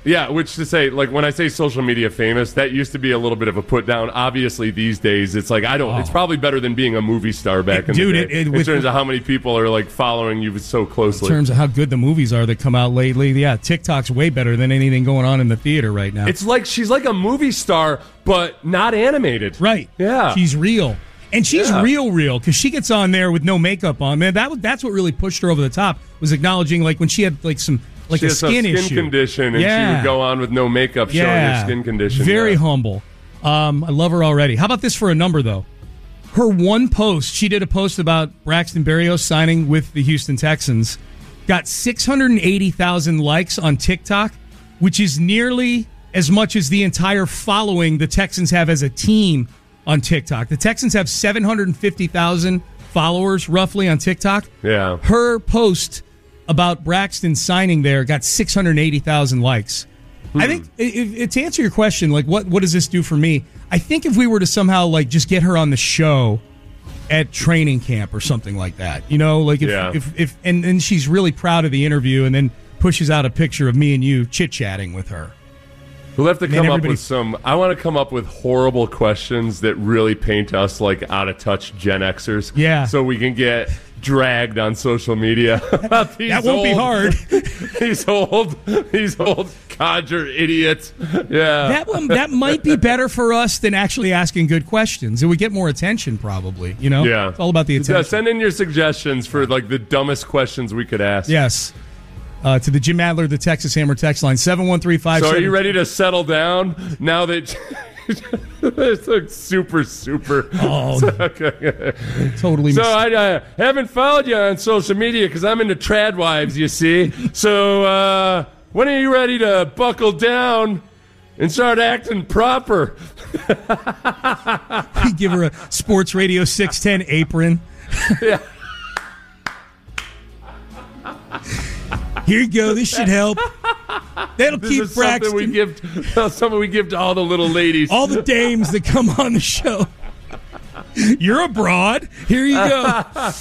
Yeah, which to say, like, when I say social media famous, that used to be a little bit of a put down. Obviously, these days, it's like, I don't, oh. it's probably better than being a movie star back it, in dude, the day. It, it, in with, terms of how many people are, like, following you so closely. In terms of how good the movies are that come out lately, yeah, TikTok's way better than anything going on in the theater right now. It's like, she's like a movie star, but not animated. Right. Yeah. She's real. And she's yeah. real, real, because she gets on there with no makeup on. Man, that that's what really pushed her over the top, was acknowledging, like, when she had, like, some... Like she a has skin, a skin issue. condition, and yeah. she would go on with no makeup showing yeah. her skin condition. Very yeah. humble. Um, I love her already. How about this for a number, though? Her one post, she did a post about Braxton Berrios signing with the Houston Texans, got six hundred eighty thousand likes on TikTok, which is nearly as much as the entire following the Texans have as a team on TikTok. The Texans have seven hundred fifty thousand followers, roughly, on TikTok. Yeah. Her post about Braxton signing there got six hundred eighty thousand likes. Hmm. I think, if, if, to answer your question, like, what, what does this do for me? I think if we were to somehow, like, just get her on the show at training camp or something like that, you know, like, if, yeah. if, if and, and she's really proud of the interview and then pushes out a picture of me and you chit-chatting with her. We'll have to come everybody... up with some... I want to come up with horrible questions that really paint us like out-of-touch Gen Xers. Yeah. So we can get dragged on social media. That won't old, be hard. These old, these old codger idiots. Yeah. That one, that might be better for us than actually asking good questions. It would get more attention, probably. You know? Yeah. It's all about the attention. Yeah, send in your suggestions for, like, the dumbest questions we could ask. Yes. Uh, to the Jim Adler, the Texas Hammer text line, seven one three five. So are you ready to settle down now that it's like super, super? Oh, okay. Totally. So I uh, haven't followed you on social media because I'm into trad wives, you see. So uh, when are you ready to buckle down and start acting proper? We give her a Sports Radio six ten apron. Yeah. Here you go. This should help. That'll this keep is Braxton. Something we give, something we give to all the little ladies, all the dames that come on the show. You're abroad. Here you go.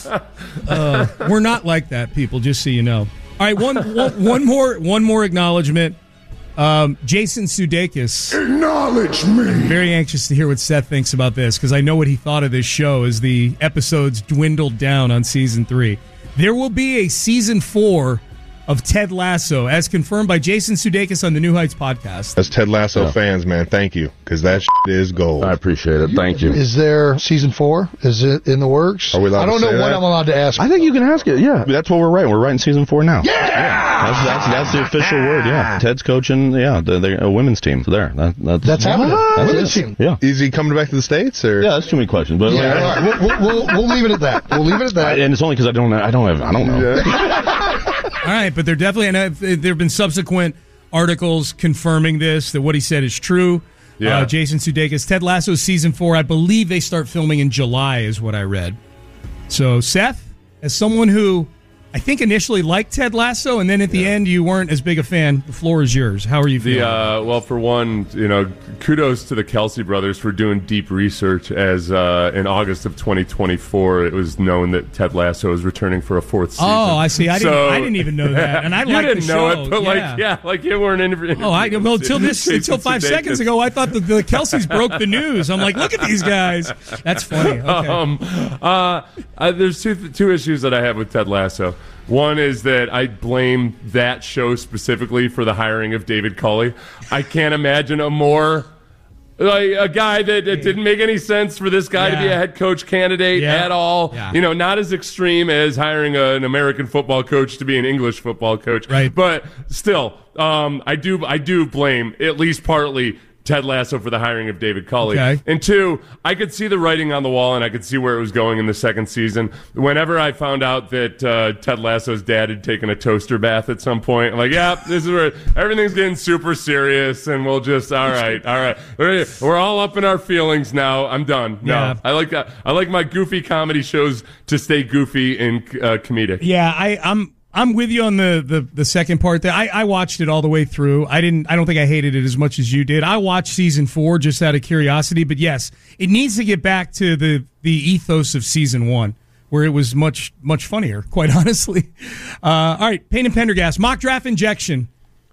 Uh, we're not like that, people. Just so you know. All right, one, one, one more, one more acknowledgement. Um, Jason Sudeikis. Acknowledge me. I'm very anxious to hear what Seth thinks about this because I know what he thought of this show as the episodes dwindled down on season three. There will be a season four of Ted Lasso, as confirmed by Jason Sudeikis on the New Heights podcast. As Ted Lasso yeah. fans, man, thank you, because that shit is gold. I appreciate it. Thank you. Is there season four? Is it in the works? Are we allowed I don't to know say what that? I'm allowed to ask. I think you can ask it, yeah. That's what we're writing. We're writing season four now. Yeah! yeah. That's, that's, that's the official word, yeah. Ted's coaching, yeah, the, the a women's team. So there. That, that's that's happening. That's women's it. team. Yeah. Is he coming back to the States? Or? Yeah, that's too many questions. But yeah, all right. we'll, we'll, we'll leave it at that. We'll leave it at that. I, and it's only because I don't, I don't have, I don't know. Yeah. All right, but there definitely, and there have been subsequent articles confirming this, that what he said is true. Yeah. Uh, Jason Sudeikis, Ted Lasso season four, I believe they start filming in July, is what I read. So, Seth, as someone who I think initially liked Ted Lasso, and then at the yeah. end you weren't as big a fan, the floor is yours. How are you feeling? The, uh, well, for one, you know, kudos to the Kelsey brothers for doing deep research. As uh, in August of twenty twenty-four, it was known that Ted Lasso is returning for a fourth season. Oh, I see. I so, didn't. I didn't even know that, and I you liked didn't the know show. it, but yeah. like, yeah, like you weren't in. Oh, I well until this until five Sudeikis. seconds ago, I thought that the Kelseys broke the news. I'm like, look at these guys. That's funny. Okay. Um, uh, uh, there's two two issues that I have with Ted Lasso. One is that I blame that show specifically for the hiring of David Culley. I can't imagine a more like a guy that it didn't make any sense for this guy yeah. to be a head coach candidate yeah. at all. Yeah. You know, not as extreme as hiring a, an American football coach to be an English football coach. Right. But still, um, I do I do blame at least partly Ted Lasso for the hiring of David Culley. Okay. And two, I could see the writing on the wall and I could see where it was going in the second season. Whenever I found out that uh, Ted Lasso's dad had taken a toaster bath at some point, I'm like, yeah, this is where everything's getting super serious and we'll just, all right, all right. We're, we're all up in our feelings now. I'm done. No, Yeah. I like that. I like my goofy comedy shows to stay goofy and uh, comedic. Yeah, I, I'm I'm with you on the, the, the second part there. I, I watched it all the way through. I didn't I don't think I hated it as much as you did. I watched season four just out of curiosity, but yes, it needs to get back to the, the ethos of season one, where it was much much funnier, quite honestly. Uh, all right, Payne and Pendergast, mock draft injection.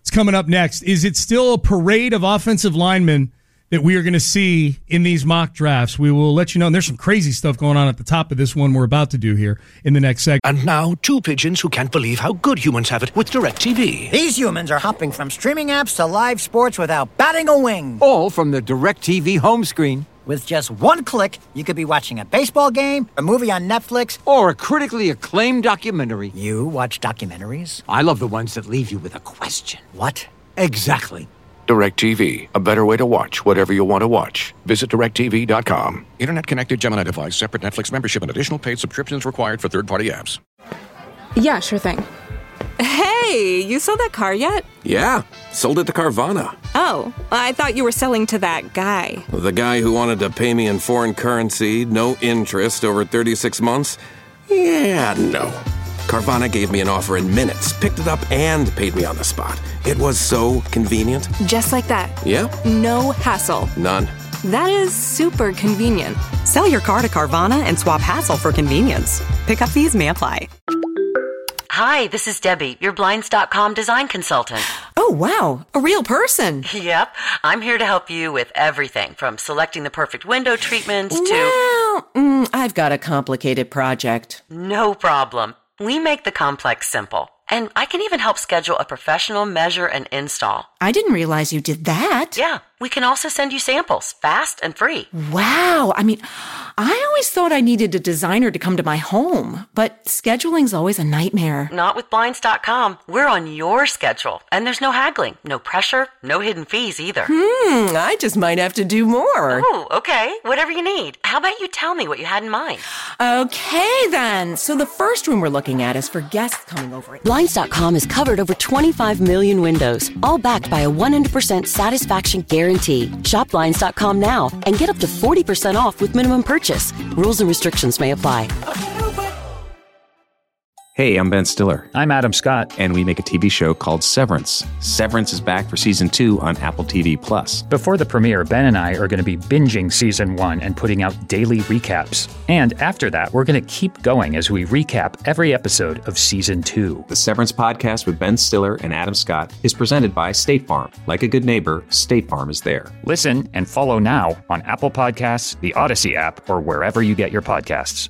It's coming up next. Is it still a parade of offensive linemen that we are going to see in these mock drafts? We will let you know. And there's some crazy stuff going on at the top of this one we're about to do here in the next segment. And now, two pigeons who can't believe how good humans have it with DirecTV. These humans are hopping from streaming apps to live sports without batting a wing. All from the DirecTV home screen. With just one click, you could be watching a baseball game, a movie on Netflix, or a critically acclaimed documentary. You watch documentaries? I love the ones that leave you with a question. What? Exactly. DirecTV, a better way to watch whatever you want to watch. Visit direct T V dot com. Internet-connected Gemini device, separate Netflix membership, and additional paid subscriptions required for third-party apps. Yeah, sure thing. Hey, you sold that car yet? Yeah, sold it to Carvana. Oh, I thought you were selling to that guy. The guy who wanted to pay me in foreign currency, no interest, over thirty-six months? Yeah, no. Carvana gave me an offer in minutes, picked it up, and paid me on the spot. It was so convenient. Just like that. Yeah. No hassle. None. That is super convenient. Sell your car to Carvana and swap hassle for convenience. Pickup fees may apply. Hi, this is Debbie, your Blinds dot com design consultant. Oh, wow. A real person. Yep. I'm here to help you with everything from selecting the perfect window treatments to... Well, mm, I've got a complicated project. No problem. We make the complex simple. And I can even help schedule a professional measure and install. I didn't realize you did that. Yeah. We can also send you samples, fast and free. Wow. I mean, I always thought I needed a designer to come to my home, but scheduling's always a nightmare. Not with Blinds dot com. We're on your schedule, and there's no haggling, no pressure, no hidden fees either. Hmm, I just might have to do more. Oh, okay. Whatever you need. How about you tell me what you had in mind? Okay, then. So the first room we're looking at is for guests coming over. Blinds dot com has covered over twenty-five million windows, all backed by a one hundred percent satisfaction guarantee. Shop Blinds dot com now and get up to forty percent off with minimum purchase. Rules and restrictions may apply. Hey, I'm Ben Stiller. I'm Adam Scott. And we make a T V show called Severance. Severance is back for season two on Apple T V Plus. Before the premiere, Ben and I are going to be binging season one and putting out daily recaps. And after that, we're going to keep going as we recap every episode of season two. The Severance podcast with Ben Stiller and Adam Scott is presented by State Farm. Like a good neighbor, State Farm is there. Listen and follow now on Apple Podcasts, the Odyssey app, or wherever you get your podcasts.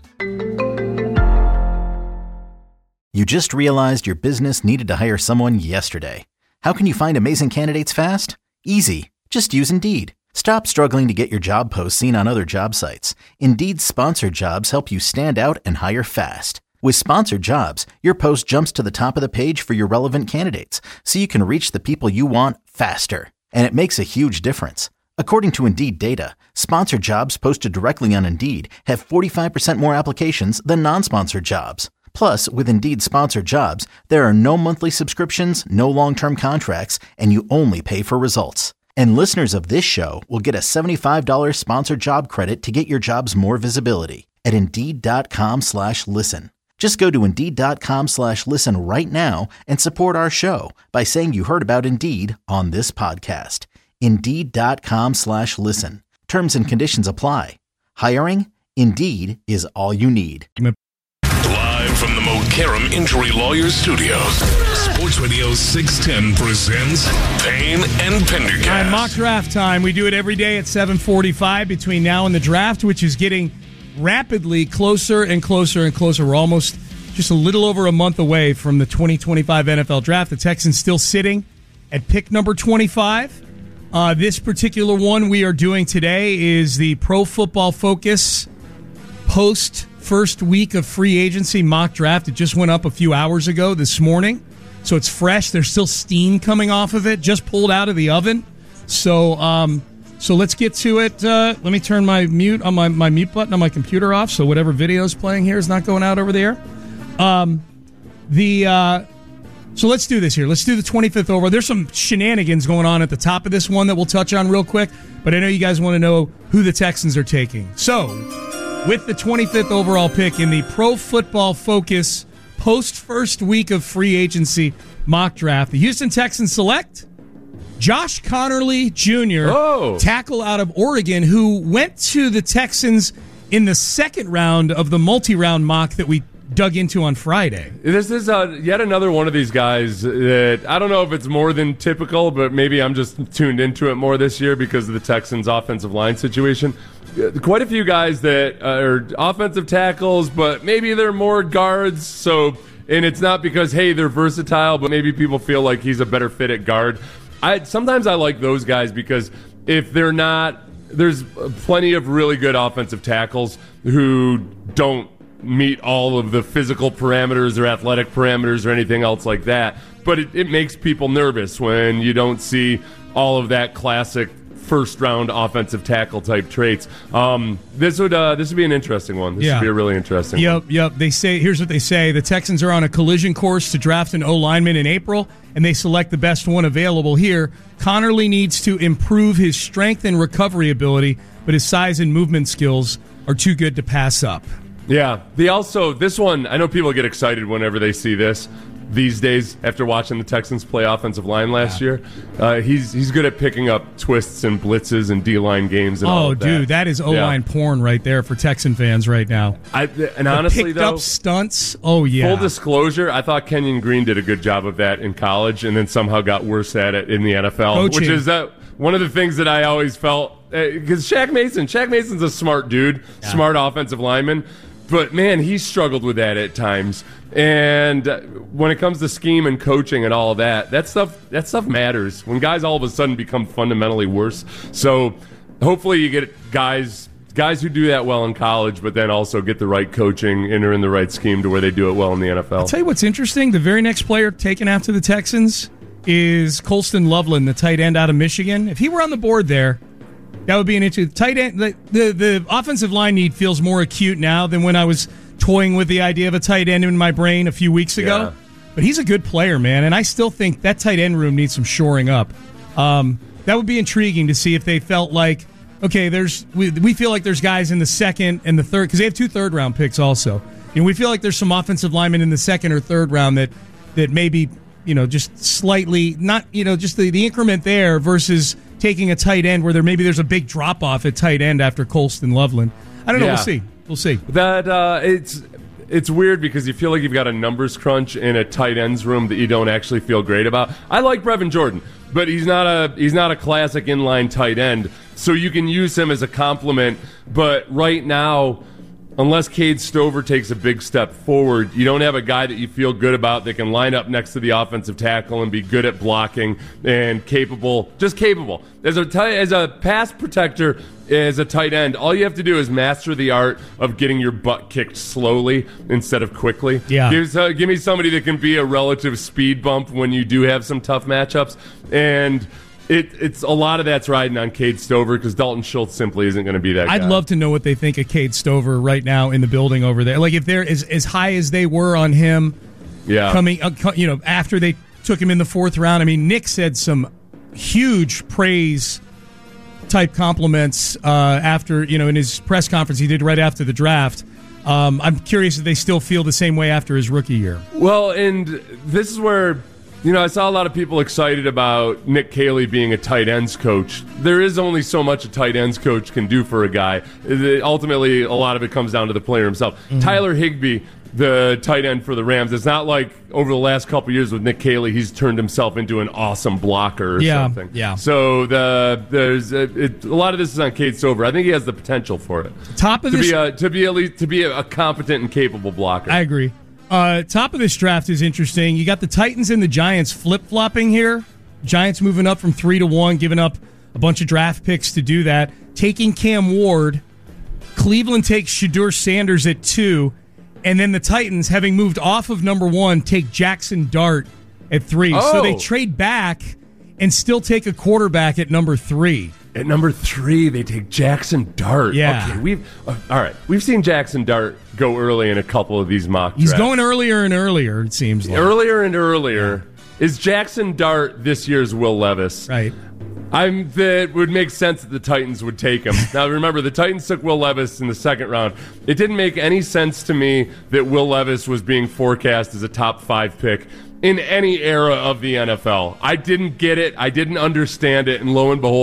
You just realized your business needed to hire someone yesterday. How can you find amazing candidates fast? Easy. Just use Indeed. Stop struggling to get your job posts seen on other job sites. Indeed's sponsored jobs help you stand out and hire fast. With sponsored jobs, your post jumps to the top of the page for your relevant candidates, so you can reach the people you want faster. And it makes a huge difference. According to Indeed data, sponsored jobs posted directly on Indeed have forty-five percent more applications than non-sponsored jobs. Plus, with Indeed sponsored jobs, there are no monthly subscriptions, no long-term contracts, and you only pay for results. And listeners of this show will get a seventy-five dollars sponsored job credit to get your jobs more visibility at Indeed.com slash listen. Just go to Indeed.com slash listen right now and support our show by saying you heard about Indeed on this podcast. Indeed.com slash listen. Terms and conditions apply. Hiring? Indeed is all you need. Live from the Mokaram Injury Lawyers Studios, Sports Radio six ten presents Payne and Pendergast. All right, mock draft time. We do it every day at seven forty-five between now and the draft, which is getting rapidly closer and closer and closer. We're almost just a little over a month away from the twenty twenty-five N F L Draft. The Texans still sitting at pick number twenty-five. Uh, this particular one we are doing today is the Pro Football Focus post first week of free agency mock draft. It just went up a few hours ago this morning, so it's fresh. There's still steam coming off of it, just pulled out of the oven. So um, so let's get to it. Uh, let me turn my mute on my, my mute button on my computer off, so whatever video is playing here is not going out over the air. Um, the uh, so let's do this here. Let's do the twenty-fifth overall. There's some shenanigans going on at the top of this one that we'll touch on real quick, but I know you guys want to know who the Texans are taking. So, with the twenty-fifth overall pick in the Pro Football Focus post-first week of free agency mock draft, the Houston Texans select Josh Conerly Junior, oh. tackle out of Oregon, who went to the Texans in the second round of the multi-round mock that we dug into on Friday. This is uh, yet another one of these guys that I don't know if it's more than typical, but maybe I'm just tuned into it more this year because of the Texans' offensive line situation. Quite a few guys that are offensive tackles, but maybe they're more guards. So, and it's not because, hey, they're versatile, but maybe people feel like he's a better fit at guard. I sometimes I like those guys because if they're not, there's plenty of really good offensive tackles who don't meet all of the physical parameters or athletic parameters or anything else like that. But it, it makes people nervous when you don't see all of that classic first-round offensive tackle type traits. Um, this would uh, this would be an interesting one. This Yeah. would be a really interesting Yep, one. yep. They say here's what they say: the Texans are on a collision course to draft an O lineman in April, and they select the best one available here. Connerly needs to improve his strength and recovery ability, but his size and movement skills are too good to pass up. Yeah. They also, this one, I know people get excited whenever they see this these days after watching the Texans play offensive line last Yeah. year. Uh, he's he's good at picking up twists and blitzes and D-line games and all Oh, of that. dude, that is O-line Yeah. porn right there for Texan fans right now. I, and The honestly, picked though, up stunts. Oh yeah. full disclosure, I thought Kenyon Green did a good job of that in college and then somehow got worse at it in the N F L, Coaching. which is uh, one of the things that I always felt. Because uh, Shaq Mason, Shaq Mason's a smart dude, Yeah. smart offensive lineman, but man, he struggled with that at times. And uh, when it comes to scheme and coaching and all of that, that stuff that stuff matters. When guys all of a sudden become fundamentally worse, so hopefully you get guys. Guys who do that well in college, but then also get the right coaching and are in the right scheme to where they do it well in the N F L. I'll tell you what's interesting. The very next player taken after the Texans is Colston Loveland, the tight end out of Michigan. If he were on the board there, that would be an interesting tight end. The, the the offensive line need feels more acute now than when I was toying with the idea of a tight end in my brain a few weeks ago. Yeah. But he's a good player, man, and I still think that tight end room needs some shoring up. Um, that would be intriguing to see if they felt like, okay, there's we, we feel like there's guys in the second and the third, because they have two third round picks also. And we feel like there's some offensive linemen in the second or third round that that maybe, you know, just slightly not, you know, just the, the increment there versus taking a tight end where there maybe there's a big drop off at tight end after Colston Loveland. I don't know. Yeah. We'll see. We'll see. That uh, it's it's weird because you feel like you've got a numbers crunch in a tight ends room that you don't actually feel great about. I like Brevin Jordan, but he's not a he's not a classic inline tight end, so you can use him as a compliment. But right now, unless Cade Stover takes a big step forward, you don't have a guy that you feel good about that can line up next to the offensive tackle and be good at blocking and capable, just capable. As a tight, as a pass protector, as a tight end, all you have to do is master the art of getting your butt kicked slowly instead of quickly. Yeah. Give, uh, give me somebody that can be a relative speed bump when you do have some tough matchups. And It, it's a lot of that's riding on Cade Stover because Dalton Schultz simply isn't going to be that guy. I'd love to know what they think of Cade Stover right now in the building over there. Like if they're as, as high as they were on him, yeah, coming, uh, you know, after they took him in the fourth round. I mean, Nick said some huge praise type compliments uh, after, you know, in his press conference he did right after the draft. Um, I'm curious if they still feel the same way after his rookie year. Well, and this is where, you know, I saw a lot of people excited about Nick Caley being a tight ends coach. There is only so much a tight ends coach can do for a guy. It, ultimately, a lot of it comes down to the player himself. Mm-hmm. Tyler Higbee, the tight end for the Rams, it's not like over the last couple of years with Nick Caley, he's turned himself into an awesome blocker or yeah, something. Yeah. So the there's a, it, a lot of this is on Cade Stover. I think he has the potential for it. Top of to this, be a, to be at least to be a, a competent and capable blocker. I agree. Uh, top of this draft is interesting. You got the Titans and the Giants flip-flopping here. Giants moving up from three to one, giving up a bunch of draft picks to do that. Taking Cam Ward. Cleveland takes Shedeur Sanders at two. And then the Titans, having moved off of number one, take Jackson Dart at three. Oh. So they trade back and still take a quarterback at number three. At number three, they take Jackson Dart. Yeah. Okay, we've uh, all right. We've seen Jackson Dart go early in a couple of these mock drafts. He's going earlier and earlier, it seems like. Earlier and earlier. Is Jackson Dart this year's Will Levis? Right. I'm that would make sense that the Titans would take him. Now remember, the Titans took Will Levis in the second round. It didn't make any sense to me that Will Levis was being forecast as a top five pick in any era of the N F L. I didn't get it. I didn't understand it. And lo and behold,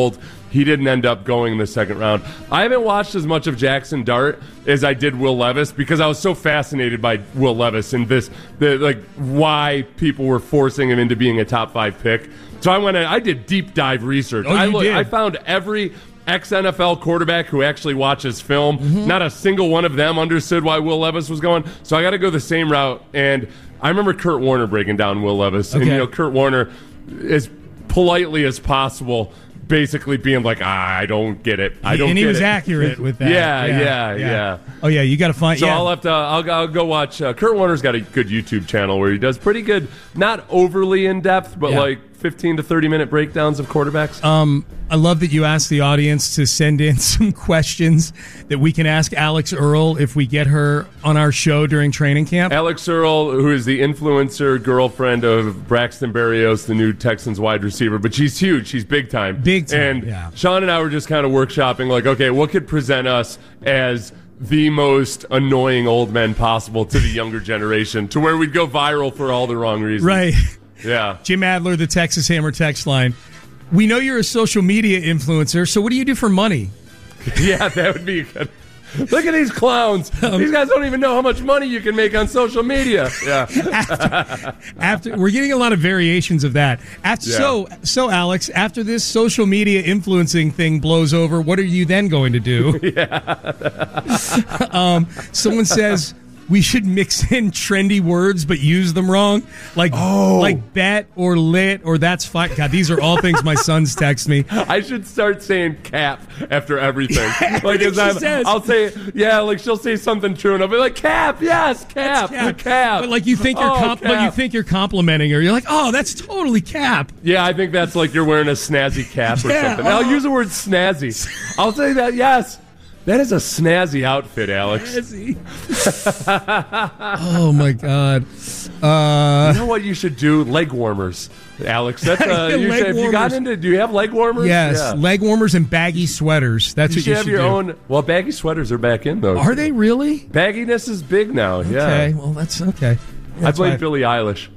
he didn't end up going in the second round. I haven't watched as much of Jackson Dart as I did Will Levis because I was so fascinated by Will Levis and this, the, like why people were forcing him into being a top five pick. So I went and I did deep dive research. Oh, you I, looked, did. I found every ex-N F L quarterback who actually watches film. Mm-hmm. Not a single one of them understood why Will Levis was going. So I got to go the same route. And I remember Kurt Warner breaking down Will Levis. Okay. And, you know, Kurt Warner, as politely as possible, basically being like, ah, I don't get it. I don't and get he was it. accurate with that. yeah, yeah, yeah, yeah. Oh, yeah, you got to find... So yeah. I'll have to, I'll, I'll go watch, uh, Kurt Warner's got a good YouTube channel where he does pretty good, not overly in-depth, but Yeah. like fifteen to thirty minute breakdowns of quarterbacks. Um, I love that you asked the audience to send in some questions that we can ask Alex Earl if we get her on our show during training camp. Alex Earl, who is the influencer girlfriend of Braxton Berrios, the new Texans wide receiver, but she's huge. She's big time. Big time, And yeah. Sean and I were just kind of workshopping, like, okay, what could present us as the most annoying old men possible to the younger generation, to where we'd go viral for all the wrong reasons. Right. Yeah. Jim Adler, the Texas Hammer text line. We know you're a social media influencer, so what do you do for money? Yeah, that would be good. Look at these clowns. Um, these guys don't even know how much money you can make on social media. Yeah. after, after we're getting a lot of variations of that. After, Yeah. So, so Alex, after this social media influencing thing blows over, what are you then going to do? Yeah. um, someone says we should mix in trendy words but use them wrong, like Oh. like bet or lit or that's fine. God, these are all things my sons text me. I should start saying cap after everything. Like as she I'm, says. I'll say, yeah, like she'll say something true, and I'll be like, cap, yes, cap, Cap. cap. But like you think you're Oh, comp- but you cap. think you're complimenting her. You're like, oh, that's totally cap. Yeah, I think that's like you're wearing a snazzy cap or Yeah, something. oh. I'll use the word snazzy. I'll say that, yes. That is a snazzy outfit, Alex. Oh my God. Uh, You know what you should do? Leg warmers, Alex. That's uh, you Leg should, have you got warmers. into? Do you have leg warmers? yes, Yeah. leg warmers and baggy sweaters. That's You what should you have should your do. own. Well, baggy sweaters are back in though. Are they really? Bagginess is big now. Yeah. Okay, well that's okay. I That's played why- Billie Eilish.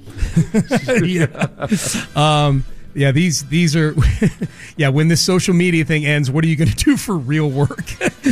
yeah. Um, yeah, these these are yeah, when this social media thing ends, what are you going to do for real work?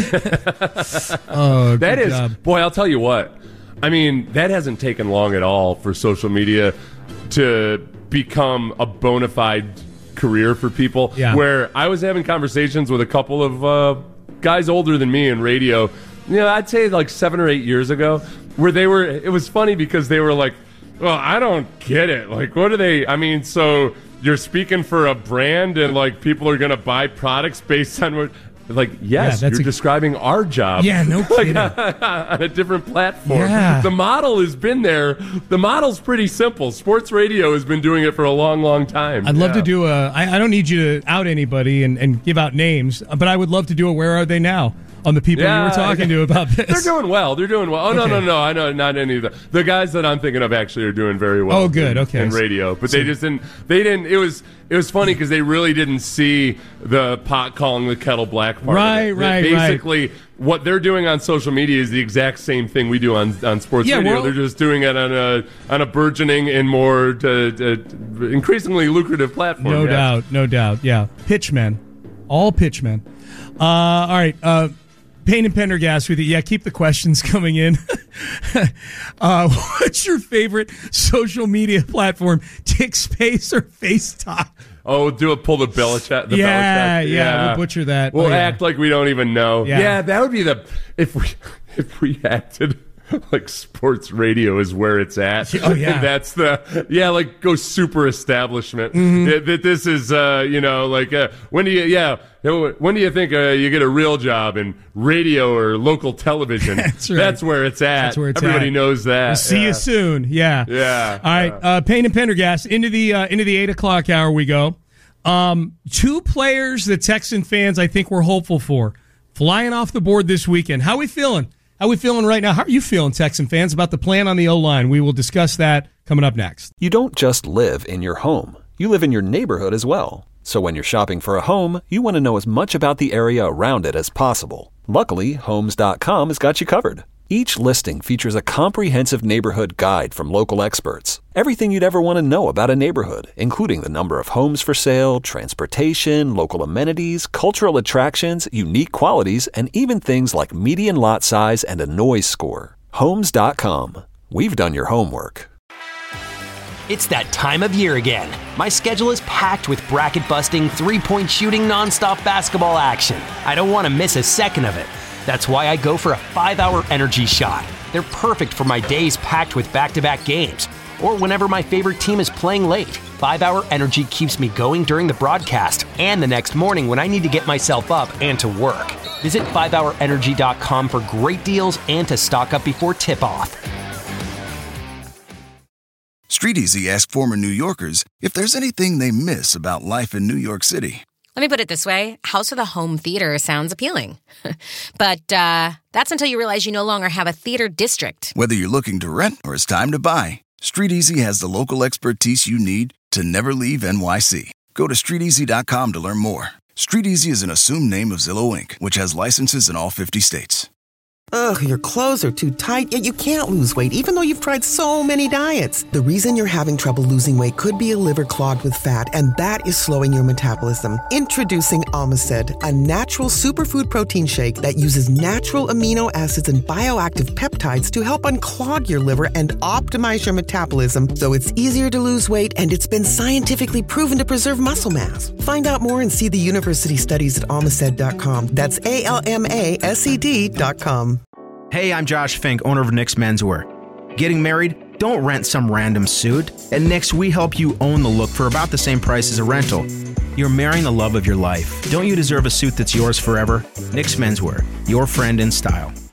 Oh, That good is, job. boy, I'll tell you what. I mean, that hasn't taken long at all for social media to become a bona fide career for people. Yeah. Where I was having conversations with a couple of uh, guys older than me in radio, you know, I'd say like seven or eight years ago, where they were, it was funny because they were like, well, I don't get it. Like, what are they, I mean, so you're speaking for a brand and like people are going to buy products based on what, like, yes, Yeah, that's you're a- describing our job. Yeah, no Like, kidding. on a different platform. Yeah. The model has been there. The model's pretty simple. Sports radio has been doing it for a long, long time. I'd love Yeah. to do a. I, I don't need you to out anybody and, and give out names, but I would love to do a Where Are They Now on the people you Yeah, were talking to about this. They're doing well. They're doing well. Oh, no, Okay. no, no. I know not any of the the guys that I'm thinking of actually are doing very well. Oh, good. in- Okay. In radio, but So- they just didn't. They didn't. It was it was funny because they really didn't see the pot calling the kettle black part. Right, of it. right, They right. Basically, what they're doing on social media is the exact same thing we do on on sports Yeah, radio. we're- They're just doing it on a on a burgeoning and more uh, uh, increasingly lucrative platform. No yeah. doubt, no doubt. Yeah, pitchmen, all pitchmen. Uh, all right, uh, Payne and Pendergast with you. Yeah, keep the questions coming in. uh, what's your favorite social media platform? TickSpace or FaceTime? Oh, do it. Pull the Belichick. The Yeah, Belichick. yeah, we'll butcher that. We'll Oh, yeah. act like we don't even know. Yeah. Yeah. that would be the if we if we acted like sports radio is where it's at. Oh, yeah. And that's the yeah, like go super establishment. Mhm. That that this is uh, you know like uh, when do you yeah when do you think uh, you get a real job in radio or local television? That's right. That's where it's at. That's where it's Everybody at. knows that. We'll see Yeah. you soon. Yeah. Yeah. All right. Uh, Payne and Pendergast into the uh, into the eight o'clock hour we go. Um, two players that Texan fans I think we're hopeful for flying off the board this weekend. How we feeling? How we feeling right now? How are you feeling, Texan fans, about the plan on the O-line? We will discuss that coming up next. You don't just live in your home. You live in your neighborhood as well. So when you're shopping for a home, you want to know as much about the area around it as possible. Luckily, Homes dot com has got you covered. Each listing features a comprehensive neighborhood guide from local experts. Everything you'd ever want to know about a neighborhood, including the number of homes for sale, transportation, local amenities, cultural attractions, unique qualities, and even things like median lot size and a noise score. Homes dot com. We've done your homework. It's that time of year again. My schedule is packed with bracket-busting, three-point shooting, nonstop basketball action. I don't want to miss a second of it. That's why I go for a five-hour energy shot. They're perfect for my days packed with back-to-back games, or whenever my favorite team is playing late. five-hour energy keeps me going during the broadcast and the next morning when I need to get myself up and to work. Visit five hour energy dot com for great deals and to stock up before tip-off. StreetEasy asked former New Yorkers if there's anything they miss about life in New York City. Let me put it this way. House with a home theater sounds appealing. But uh, that's until you realize you no longer have a theater district. Whether you're looking to rent or it's time to buy, StreetEasy has the local expertise you need to never leave N Y C. Go to street easy dot com to learn more. StreetEasy is an assumed name of Zillow Incorporated, which has licenses in all fifty states. Ugh, your clothes are too tight, yet you can't lose weight even though you've tried so many diets. The reason you're having trouble losing weight could be a liver clogged with fat, and that is slowing your metabolism. Introducing Omicid, a natural superfood protein shake that uses natural amino acids and bioactive peptides to help unclog your liver and optimize your metabolism so it's easier to lose weight, and it's been scientifically proven to preserve muscle mass. Find out more and see the university studies at omicid dot com. That's A L M A S E D dot com. Hey, I'm Josh Fink, owner of Nick's Menswear. Getting married? Don't rent some random suit. At Nick's, we help you own the look for about the same price as a rental. You're marrying the love of your life. Don't you deserve a suit that's yours forever? Nick's Menswear, your friend in style.